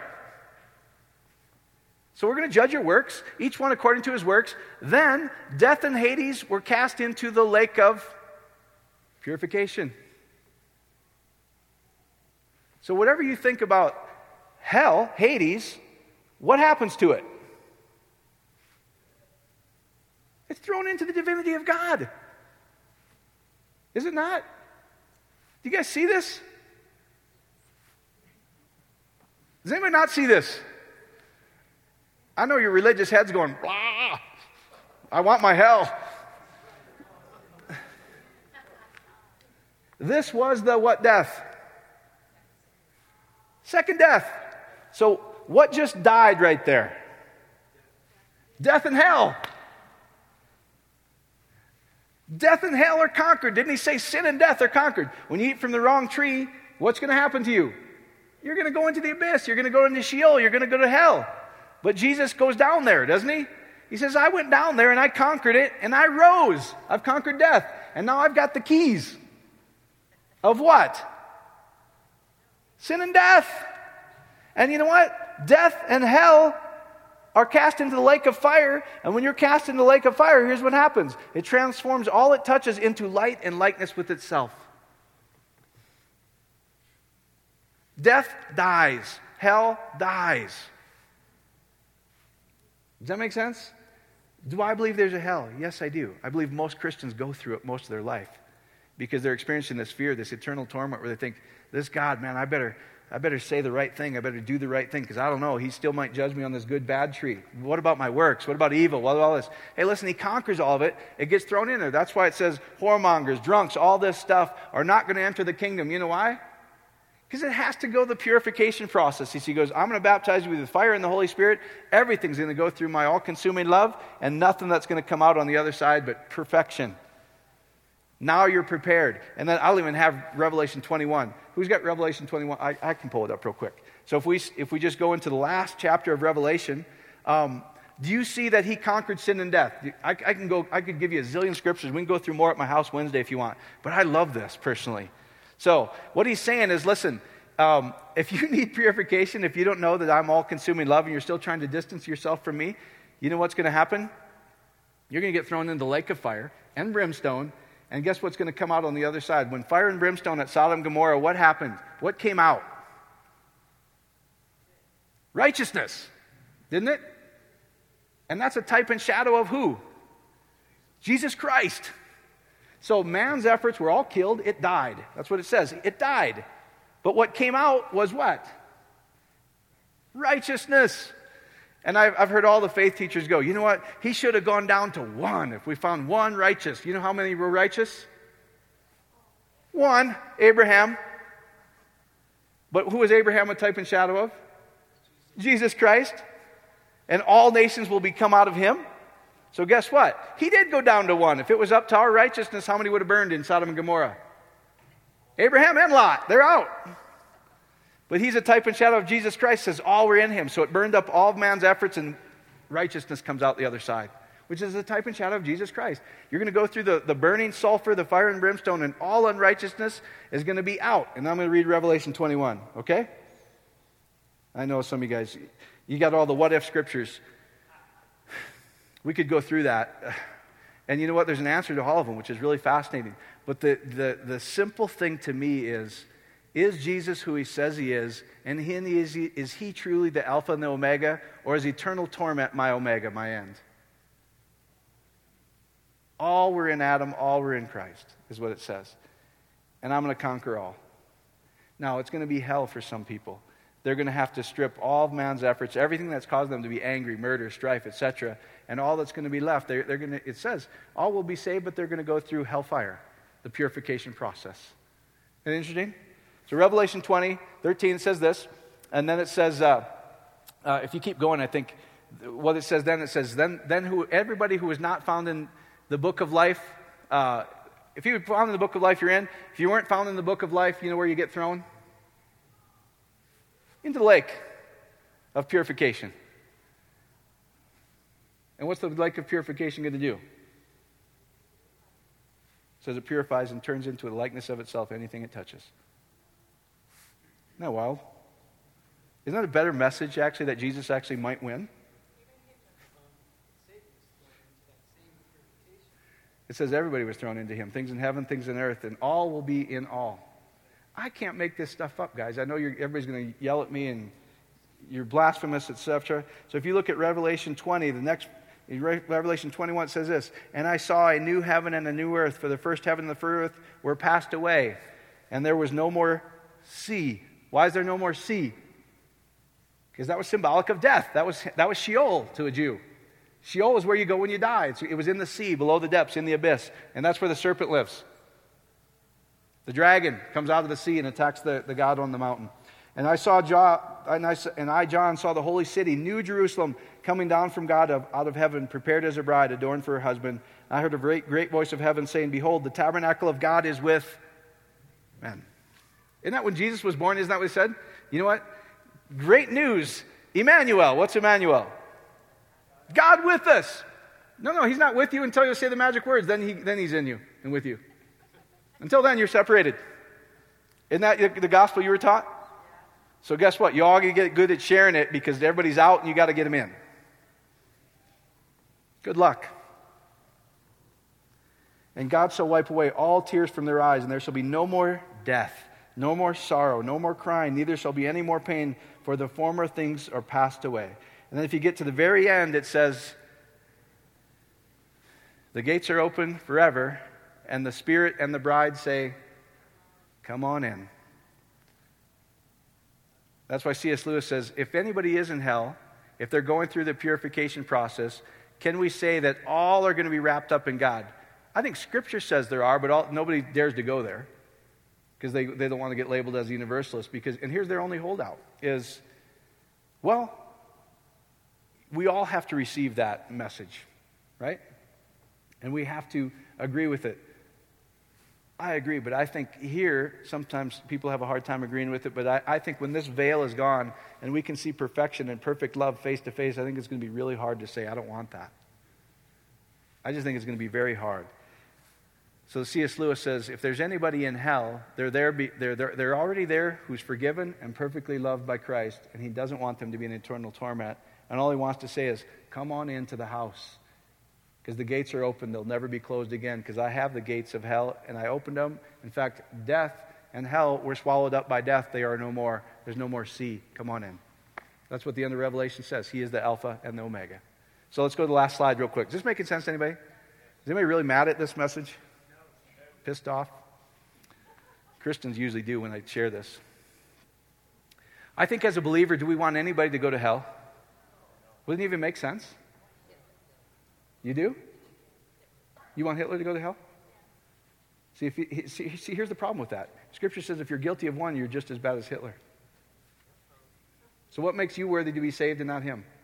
So we're going to judge your works, each one according to his works. Then death and Hades were cast into the lake of purification. So whatever you think about hell, Hades, what happens to it? It's thrown into the divinity of God. Is it not? Do you guys see this? Does anybody not see this? I know your religious head's going, blah, I want my hell. This was the what death? Second death. So what just died right there? Death and hell. Death and hell are conquered. Didn't he say sin and death are conquered? When you eat from the wrong tree, what's going to happen to you? You're going to go into the abyss. You're going to go into Sheol. You're going to go to hell. But Jesus goes down there, doesn't he? He says, I went down there and I conquered it and I rose. I've conquered death. And now I've got the keys. Of what? Sin and death. And you know what? Death and hell are cast into the lake of fire. And when you're cast into the lake of fire, here's what happens. It transforms all it touches into light and likeness with itself. Death dies. Hell dies. Does that make sense? Do I believe there's a hell? Yes, I do. I believe most Christians go through it most of their life because they're experiencing this fear, this eternal torment where they think, this God, man, I better, I better say the right thing. I better do the right thing because I don't know. He still might judge me on this good, bad tree. What about my works? What about evil? What about all this? Hey, listen, he conquers all of it. It gets thrown in there. That's why it says whoremongers, drunks, all this stuff are not going to enter the kingdom. You know why? Because it has to go the purification process. He goes, I'm going to baptize you with the fire and the Holy Spirit. Everything's going to go through my all-consuming love and nothing that's going to come out on the other side but perfection. Now you're prepared. And then I'll even have Revelation twenty-one. Who's got Revelation twenty-one? I, I can pull it up real quick. So if we if we just go into the last chapter of Revelation, um, do you see that he conquered sin and death? I, I can go. I could give you a zillion scriptures. We can go through more at my house Wednesday if you want. But I love this personally. So what he's saying is, listen, um, if you need purification, if you don't know that I'm all-consuming love and you're still trying to distance yourself from me, you know what's going to happen? You're going to get thrown into the lake of fire and brimstone. And guess what's going to come out on the other side? When fire and brimstone at Sodom and Gomorrah, what happened? What came out? Righteousness, didn't it? And that's a type and shadow of who? Jesus Christ. So man's efforts were all killed. It died. That's what it says. It died. But what came out was what? Righteousness. And I've, I've heard all the faith teachers go, you know what? He should have gone down to one. If we found one righteous. You know how many were righteous? One. Abraham. But who was Abraham a type and shadow of? Jesus Christ. And all nations will become out of him. So guess what? He did go down to one. If it was up to our righteousness, how many would have burned in Sodom and Gomorrah? Abraham and Lot. They're out. But he's a type and shadow of Jesus Christ, says all were in him. So it burned up all of man's efforts and righteousness comes out the other side, which is a type and shadow of Jesus Christ. You're going to go through the, the burning sulfur, the fire and brimstone, and all unrighteousness is going to be out. And I'm going to read Revelation twenty-one, okay? I know some of you guys, you got all the what-if scriptures. We could go through that. And you know what? There's an answer to all of them, which is really fascinating. But the, the, the simple thing to me is, is Jesus who he says he is? And he, is, he, is he truly the Alpha and the Omega? Or is eternal torment my Omega, my end? All were in Adam, all were in Christ, is what it says. And I'm going to conquer all. Now, it's going to be hell for some people. They're going to have to strip all of man's efforts, everything that's caused them to be angry, murder, strife, et cetera, and all that's going to be left. They're, they're going to, it says, all will be saved, but they're going to go through hellfire, the purification process. Isn't that interesting? So Revelation twenty, thirteen says this, and then it says, uh, uh, if you keep going, I think, what it says then, it says, then, then who everybody who was not found in the book of life, uh, if you were found in the book of life, you're in. If you weren't found in the book of life, you know where you get thrown? Into the lake of purification. And what's the lake of purification going to do? It says it purifies and turns into a likeness of itself, anything it touches. Isn't that wild? Isn't that a better message, actually, that Jesus actually might win? It says everybody was thrown into him, things in heaven, things in earth, and all will be in all. I can't make this stuff up, guys. I know you're, everybody's going to yell at me and you're blasphemous, et cetera. So if you look at Revelation twenty, the next, in Revelation twenty-one, it says this, and I saw a new heaven and a new earth, for the first heaven and the first earth were passed away, and there was no more sea. Why is there no more sea? Because that was symbolic of death. That was, that was Sheol to a Jew. Sheol is where you go when you die. It was in the sea, below the depths, in the abyss, and that's where the serpent lives. The dragon comes out of the sea and attacks the, the God on the mountain. And I saw, John, and, I, and I, John, saw the holy city, New Jerusalem, coming down from God of, out of heaven, prepared as a bride, adorned for her husband. I heard a great, great voice of heaven saying, behold, the tabernacle of God is with men. Isn't that when Jesus was born? Isn't that what he said? You know what? Great news. Emmanuel. What's Emmanuel? God with us. No, no, he's not with you until you say the magic words. Then, he, then he's in you and with you. Until then, you're separated. Isn't that the gospel you were taught? So guess what? You all got to get good at sharing it because everybody's out and you got to get them in. Good luck. And God shall wipe away all tears from their eyes, and there shall be no more death, no more sorrow, no more crying, neither shall be any more pain, for the former things are passed away. And then if you get to the very end, it says, the gates are open forever, and the Spirit and the bride say, come on in. That's why C S Lewis says, if anybody is in hell, if they're going through the purification process, can we say that all are going to be wrapped up in God? I think Scripture says there are, but all, nobody dares to go there because they, they don't want to get labeled as universalists. Because, and here's their only holdout is, well, we all have to receive that message, right? And we have to agree with it. I agree, but I think here, sometimes people have a hard time agreeing with it, but I, I think when this veil is gone and we can see perfection and perfect love face to face, I think it's going to be really hard to say, I don't want that. I just think it's going to be very hard. So C S Lewis says, if there's anybody in hell, they're, there be, they're, they're, they're already there who's forgiven and perfectly loved by Christ, and he doesn't want them to be in eternal torment. And all he wants to say is, come on into the house. Because the gates are open, they'll never be closed again. Because I have the gates of hell, and I opened them. In fact, death and hell were swallowed up by death. They are no more. There's no more sea. Come on in. That's what the end of Revelation says. He is the Alpha and the Omega. So let's go to the last slide real quick. Is this making sense to anybody? Is anybody really mad at this message? Pissed off? Christians usually do when I share this. I think as a believer, do we want anybody to go to hell? Wouldn't it even make sense? You do? You want Hitler to go to hell? See, if you, see, see, here's the problem with that. Scripture says if you're guilty of one, you're just as bad as Hitler. So what makes you worthy to be saved and not him?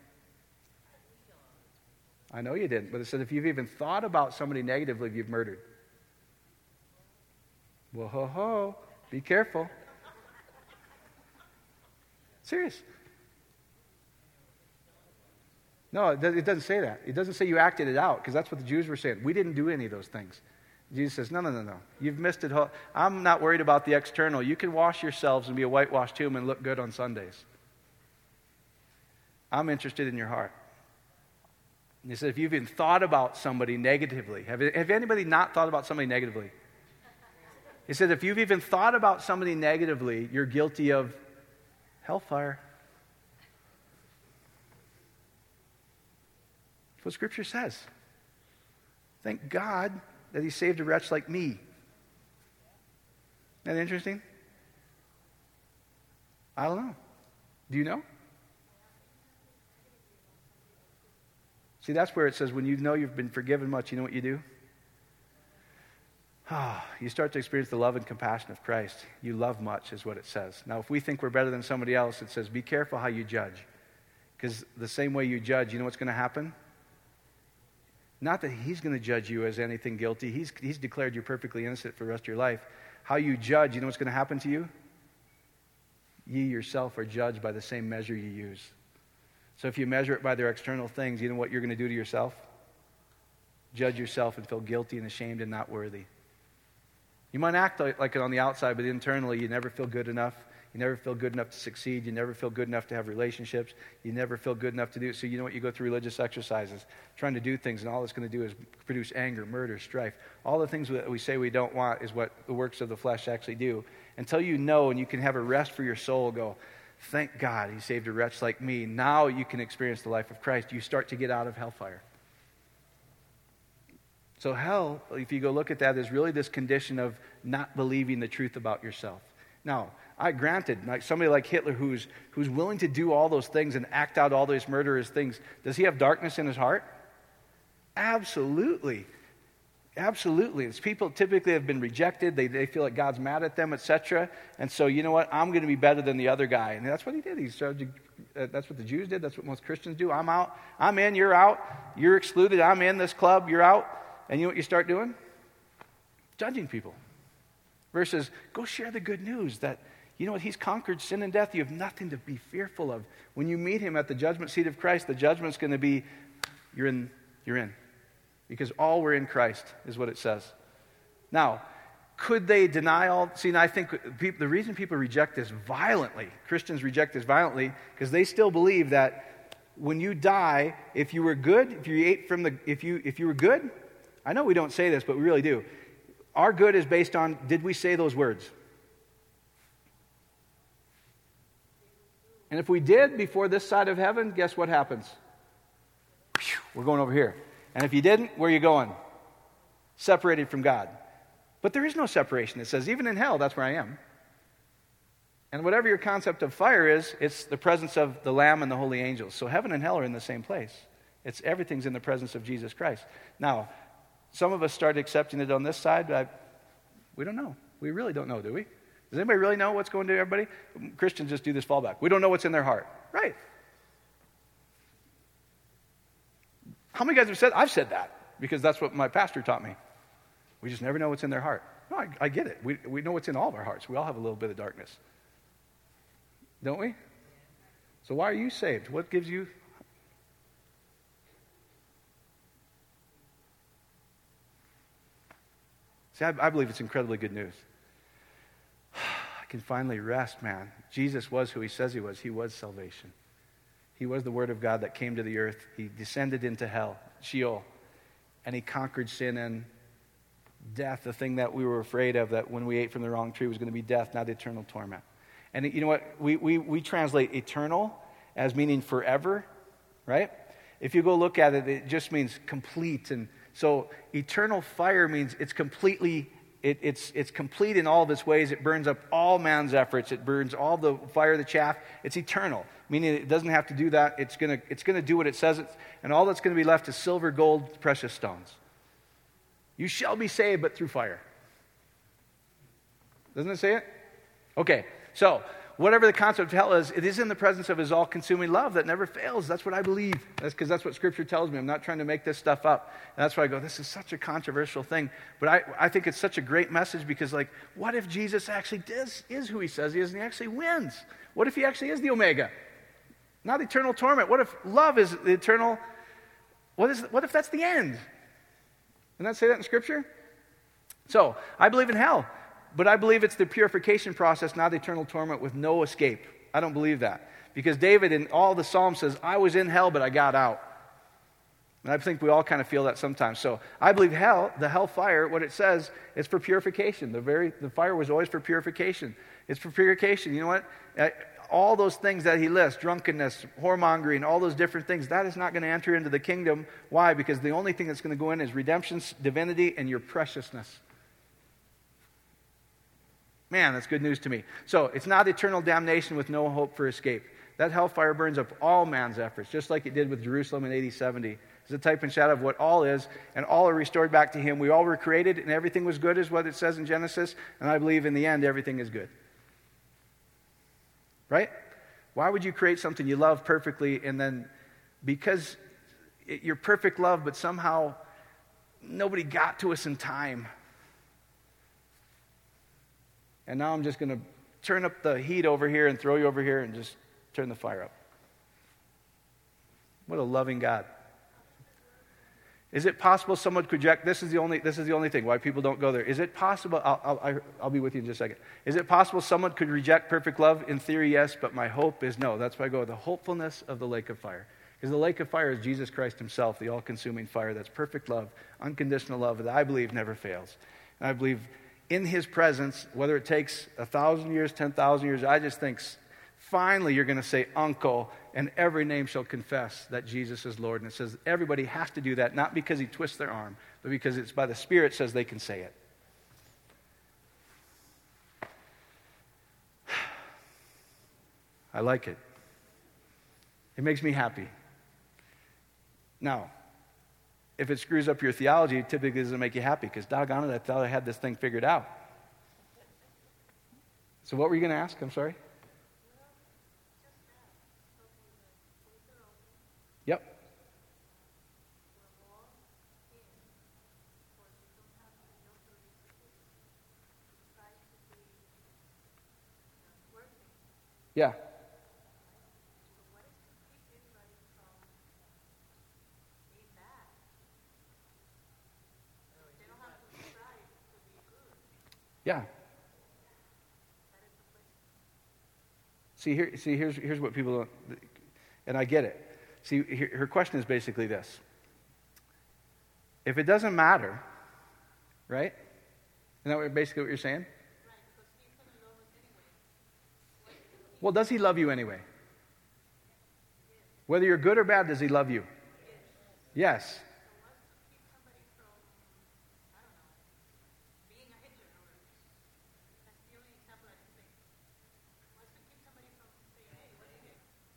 I know you didn't, but it says if you've even thought about somebody negatively, you've murdered. Well, ho, ho, be careful. Serious. No, it doesn't say that. It doesn't say you acted it out, because that's what the Jews were saying. We didn't do any of those things. Jesus says, no, no, no, no. You've missed it. I'm not worried about the external. You can wash yourselves and be a whitewashed tomb and look good on Sundays. I'm interested in your heart. And he said, if you've even thought about somebody negatively, have, have anybody not thought about somebody negatively? He said, if you've even thought about somebody negatively, you're guilty of hellfire. That's what Scripture says. Thank God that he saved a wretch like me. Isn't that interesting? I don't know. Do you know? See, that's where it says when you know you've been forgiven much, you know what you do? Oh, you start to experience the love and compassion of Christ. You love much is what it says. Now, if we think we're better than somebody else, it says be careful how you judge. Because the same way you judge, you know what's going to happen? Not that he's going to judge you as anything guilty. He's, he's declared you perfectly innocent for the rest of your life. How you judge, you know what's going to happen to you? Ye yourself are judged by the same measure you use. So if you measure it by their external things, you know what you're going to do to yourself? Judge yourself and feel guilty and ashamed and not worthy. You might act like, like it on the outside, but internally you never feel good enough. You never feel good enough to succeed. You never feel good enough to have relationships. You never feel good enough to do it. So you know what? You go through religious exercises, trying to do things, and all it's going to do is produce anger, murder, strife. All the things that we say we don't want is what the works of the flesh actually do. Until you know and you can have a rest for your soul, go, thank God he saved a wretch like me. Now you can experience the life of Christ. You start to get out of hellfire. So hell, if you go look at that, is really this condition of not believing the truth about yourself. Now, I granted, like somebody like Hitler who's who's willing to do all those things and act out all those murderous things, does he have darkness in his heart? Absolutely. Absolutely. It's people typically have been rejected. They, they feel like God's mad at them, et cetera. And so, you know what? I'm going to be better than the other guy. And that's what he did. He started to, uh, that's what the Jews did. That's what most Christians do. I'm out. I'm in. You're out. You're excluded. I'm in this club. You're out. And you know what you start doing? Judging people. Versus, go share the good news that, you know what, he's conquered sin and death. You have nothing to be fearful of. When you meet him at the judgment seat of Christ, the judgment's going to be, you're in, you're in. Because all we're in Christ is what it says. Now, could they deny all? See, and I think people, the reason people reject this violently, Christians reject this violently, because they still believe that when you die, if you were good, if you ate from the, if you if you were good, I know we don't say this, but we really do. Our good is based on, did we say those words? And if we did before this side of heaven, guess what happens? We're going over here. And if you didn't, where are you going? Separated from God. But there is no separation. It says, even in hell, that's where I am. And whatever your concept of fire is, it's the presence of the Lamb and the holy angels. So heaven and hell are in the same place. It's everything's in the presence of Jesus Christ. Now, some of us started accepting it on this side. But I, we don't know. We really don't know, do we? Does anybody really know what's going to everybody? Christians just do this fallback. We don't know what's in their heart. Right. How many guys have said, I've said that, because that's what my pastor taught me. We just never know what's in their heart. No, I, I get it. We, we know what's in all of our hearts. We all have a little bit of darkness. Don't we? So why are you saved? What gives you... See, I, I believe it's incredibly good news. I can finally rest, man. Jesus was who he says he was. He was salvation. He was the Word of God that came to the earth. He descended into hell, Sheol, and he conquered sin and death, the thing that we were afraid of, that when we ate from the wrong tree was going to be death, not eternal torment. And you know what? We, we, we translate eternal as meaning forever, right? If you go look at it, it just means complete. And so eternal fire means it's completely, it, it's, it's complete in all of its ways. It burns up all man's efforts. It burns all the fire, the chaff. It's eternal, meaning it doesn't have to do that. It's going to it's gonna do what it says. It, and all that's going to be left is silver, gold, precious stones. You shall be saved, but through fire. Doesn't it say it? Okay, so whatever the concept of hell is, it is in the presence of his all-consuming love that never fails. That's what I believe. That's because that's what Scripture tells me. I'm not trying to make this stuff up. And that's why I go, this is such a controversial thing. But I, I think it's such a great message because, like, what if Jesus actually is, is who he says he is and he actually wins? What if he actually is the Omega? Not eternal torment. What if love is the eternal... What, is, what if that's the end? Didn't that say that in Scripture? So, I believe in hell. But I believe it's the purification process, not eternal torment with no escape. I don't believe that. Because David in all the Psalms says, I was in hell, but I got out. And I think we all kind of feel that sometimes. So I believe hell, the hell fire, what it says, is for purification. The very the fire was always for purification. It's for purification. You know what? All those things that he lists, drunkenness, whoremongering, all those different things, that is not going to enter into the kingdom. Why? Because the only thing that's going to go in is redemption, divinity, and your preciousness. Man, that's good news to me. So it's not eternal damnation with no hope for escape. That hellfire burns up all man's efforts, just like it did with Jerusalem in A D seventy. It's a type and shadow of what all is, and all are restored back to him. We all were created, and everything was good, is what it says in Genesis, and I believe in the end, everything is good. Right? Why would you create something you love perfectly, and then because it, you're perfect love, but somehow nobody got to us in time? And now I'm just going to turn up the heat over here and throw you over here and just turn the fire up. What a loving God. Is it possible someone could reject? This is the only. This is the only thing why people don't go there. Is it possible? I'll, I'll, I'll be with you in just a second. Is it possible someone could reject perfect love? In theory, yes, but my hope is no. That's why I go with the hopefulness of the lake of fire. Because the lake of fire is Jesus Christ himself, the all-consuming fire. That's perfect love, unconditional love that I believe never fails. And I believe in his presence, whether it takes a thousand years, ten thousand years, I just think finally you're going to say uncle, and every name shall confess that Jesus is Lord. And it says everybody has to do that, not because he twists their arm, but because it's by the Spirit says they can say it. I like it. It makes me happy. Now, if it screws up your theology, it typically doesn't make you happy because doggone it, I thought I had this thing figured out. So what were you going to ask? I'm sorry. Yep. Yeah. Yeah. See, here, see, here's here's what people don't, and I get it. See, here, her question is basically this: if it doesn't matter, right? Isn't that what, basically what you're saying? Well, does he love you anyway? Whether you're good or bad, does he love you? Yes.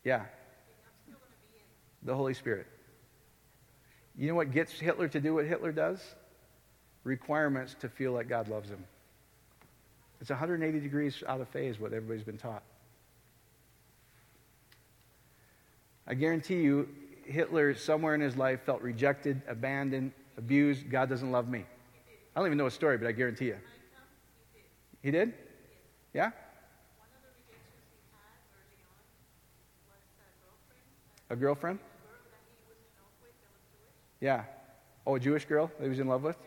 Yeah. The Holy Spirit. You know what gets Hitler to do what Hitler does? Requirements to feel like God loves him. It's one hundred eighty degrees out of phase what everybody's been taught. I guarantee you, Hitler somewhere in his life felt rejected, abandoned, abused. God doesn't love me. I don't even know his story, but I guarantee you. He did? Yeah? A girlfriend? Yeah. Oh, a Jewish girl that he was in love with?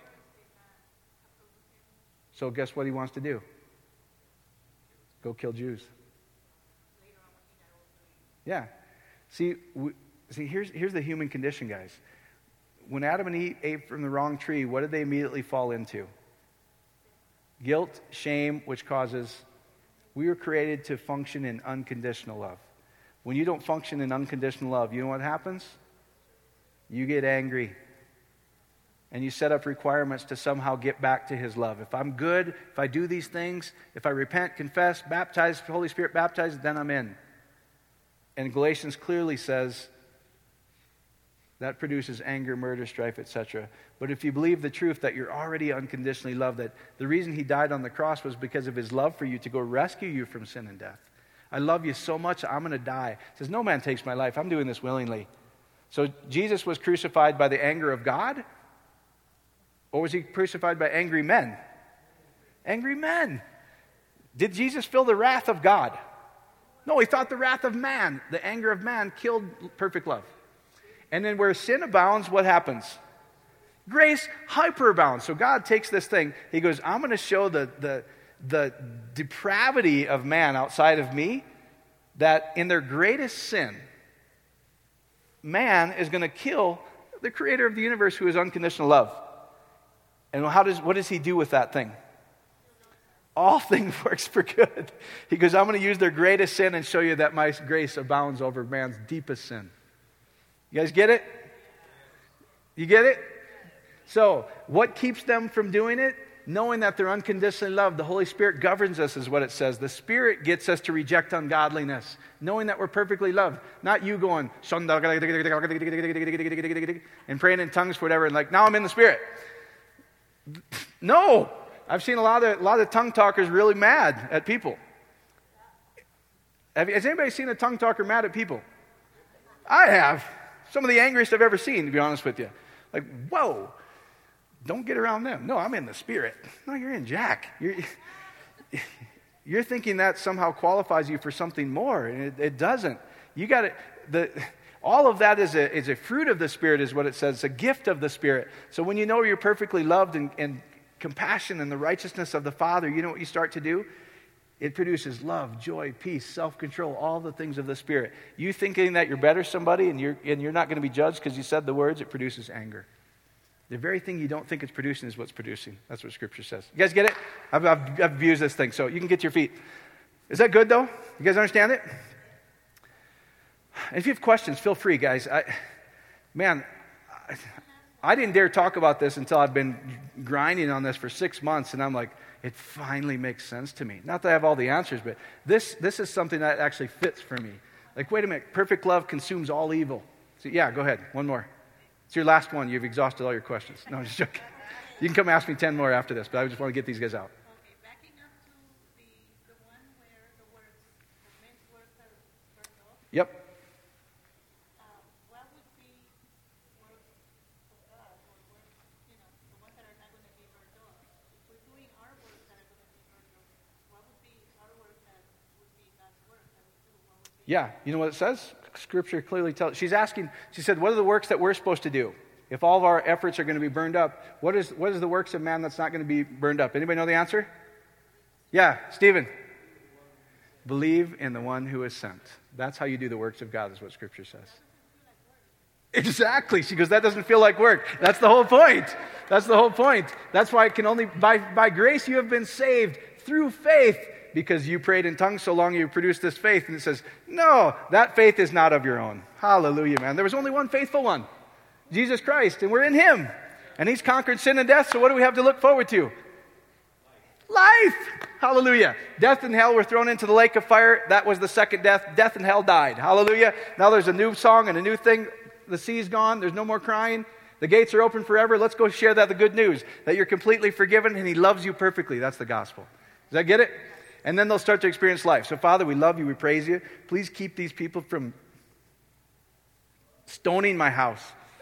So guess what he wants to do? Go kill Jews. Yeah. See, we, see, here's, here's the human condition, guys. When Adam and Eve ate from the wrong tree, what did they immediately fall into? Guilt, shame, which causes... We were created to function in unconditional love. When you don't function in unconditional love, you know what happens? You get angry. And you set up requirements to somehow get back to his love. If I'm good, if I do these things, if I repent, confess, baptize, Holy Spirit baptized, then I'm in. And Galatians clearly says that produces anger, murder, strife, et cetera. But if you believe the truth that you're already unconditionally loved, that the reason he died on the cross was because of his love for you to go rescue you from sin and death. I love you so much, I'm going to die. He says, no man takes my life. I'm doing this willingly. So Jesus was crucified by the anger of God? Or was he crucified by angry men? Angry men. Did Jesus feel the wrath of God? No, he thought the wrath of man, the anger of man, killed perfect love. And then where sin abounds, what happens? Grace hyperabounds. So God takes this thing, he goes, I'm going to show the, the, the depravity of man outside of me, that in their greatest sin, man is going to kill the creator of the universe who is unconditional love. And how does what does he do with that thing? All things works for good. He goes, I'm going to use their greatest sin and show you that my grace abounds over man's deepest sin. You guys get it? You get it? So, what keeps them from doing it? Knowing that they're unconditionally loved. The Holy Spirit governs us, is what it says. The Spirit gets us to reject ungodliness. Knowing that we're perfectly loved. Not you going, and praying in tongues for whatever, and like, now I'm in the Spirit. No! I've seen a lot of a lot of tongue talkers really mad at people. Have, has anybody seen a tongue talker mad at people? I have. Some of the angriest I've ever seen, to be honest with you. Like, whoa, don't get around them. No, I'm in the Spirit. No, you're in Jack. You're, you're thinking that somehow qualifies you for something more, and it, it doesn't. You got to... All of that is a, is a fruit of the Spirit, is what it says. It's a gift of the Spirit. So when you know you're perfectly loved and, and compassion and the righteousness of the Father, you know what you start to do? It produces love, joy, peace, self-control, all the things of the Spirit. You thinking that you're better somebody and you're, and you're not going to be judged because you said the words, it produces anger. The very thing you don't think it's producing is what's producing. That's what Scripture says. You guys get it? I've, I've, I've abused this thing, so you can get to your feet. Is that good, though? You guys understand it? And if you have questions, feel free, guys. I, man, I, I didn't dare talk about this until I've been grinding on this for six months, and I'm like, it finally makes sense to me. Not that I have all the answers, but this this is something that actually fits for me. Like, wait a minute, perfect love consumes all evil. So, yeah, go ahead, one more. It's your last one. You've exhausted all your questions. No, I'm just joking. You can come ask me ten more after this, but I just want to get these guys out. Okay, backing up to the, the one where the words, the men's words are burned off. Yep. Uh, what would be works of God, or works, you know, the ones that are not going to be burned off? If we're doing our works that are going to be burned off, what would be our work that would be God's work that we do? What would be? Yeah, you know what it says? Scripture clearly tells. She's asking, she said, what are the works that we're supposed to do? If all of our efforts are going to be burned up, what is what is the works of man that's not going to be burned up? Anybody know the answer? Yeah, Stephen. Believe in the one who is sent. That's how you do the works of God, is what Scripture says. Exactly. She goes, that doesn't feel like work. That's the whole point. That's the whole point. That's why it can only, by, by grace you have been saved through faith, because you prayed in tongues so long you produced this faith. And it says, no, that faith is not of your own. Hallelujah, man. There was only one faithful one, Jesus Christ, and we're in Him. And He's conquered sin and death, so what do we have to look forward to? Life. Hallelujah. Death and hell were thrown into the lake of fire. That was the second death. Death and hell died. Hallelujah. Now there's a new song and a new thing. The sea's gone. There's no more crying. The gates are open forever. Let's go share that, the good news, that you're completely forgiven and he loves you perfectly. That's the gospel. Does that get it? And then they'll start to experience life. So, Father, we love you. We praise you. Please keep these people from stoning my house.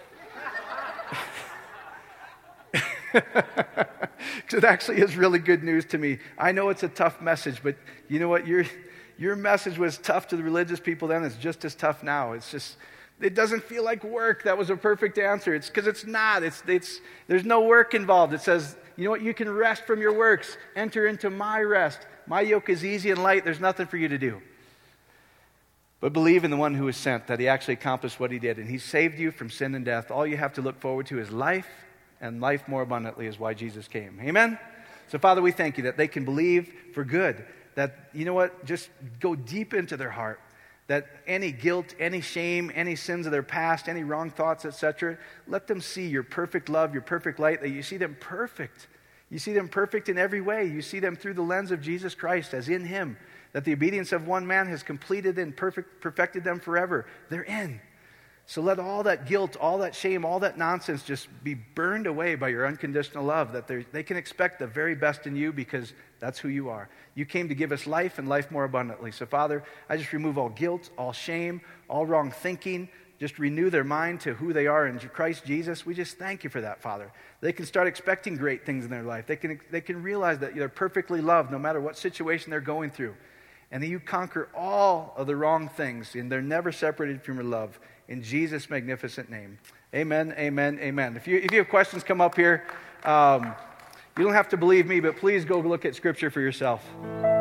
Because it actually is really good news to me. I know it's a tough message, but you know what? Your, your message was tough to the religious people then. It's just as tough now. It's just, it doesn't feel like work. That was a perfect answer. It's because it's not. It's, it's, there's no work involved. It says, you know what? You can rest from your works. Enter into my rest. My yoke is easy and light. There's nothing for you to do. But believe in the one who was sent, that he actually accomplished what he did. And he saved you from sin and death. All you have to look forward to is life, and life more abundantly is why Jesus came. Amen? So, Father, we thank you that they can believe for good. That, you know what, just go deep into their heart. That any guilt, any shame, any sins of their past, any wrong thoughts, et cetera, let them see your perfect love, your perfect light, that you see them perfect. You see them perfect in every way. You see them through the lens of Jesus Christ as in him. That the obedience of one man has completed and perfect, perfected them forever. They're in. So let all that guilt, all that shame, all that nonsense just be burned away by your unconditional love, that they can expect the very best in you because that's who you are. You came to give us life and life more abundantly. So, Father, I just remove all guilt, all shame, all wrong thinking. Just renew their mind to who they are in Christ Jesus. We just thank you for that, Father. They can start expecting great things in their life. They can, they can realize that they're perfectly loved no matter what situation they're going through. And that you conquer all of the wrong things, and they're never separated from your love. In Jesus' magnificent name. Amen, amen, amen. If you, if you have questions, come up here. Um, you don't have to believe me, but please go look at Scripture for yourself.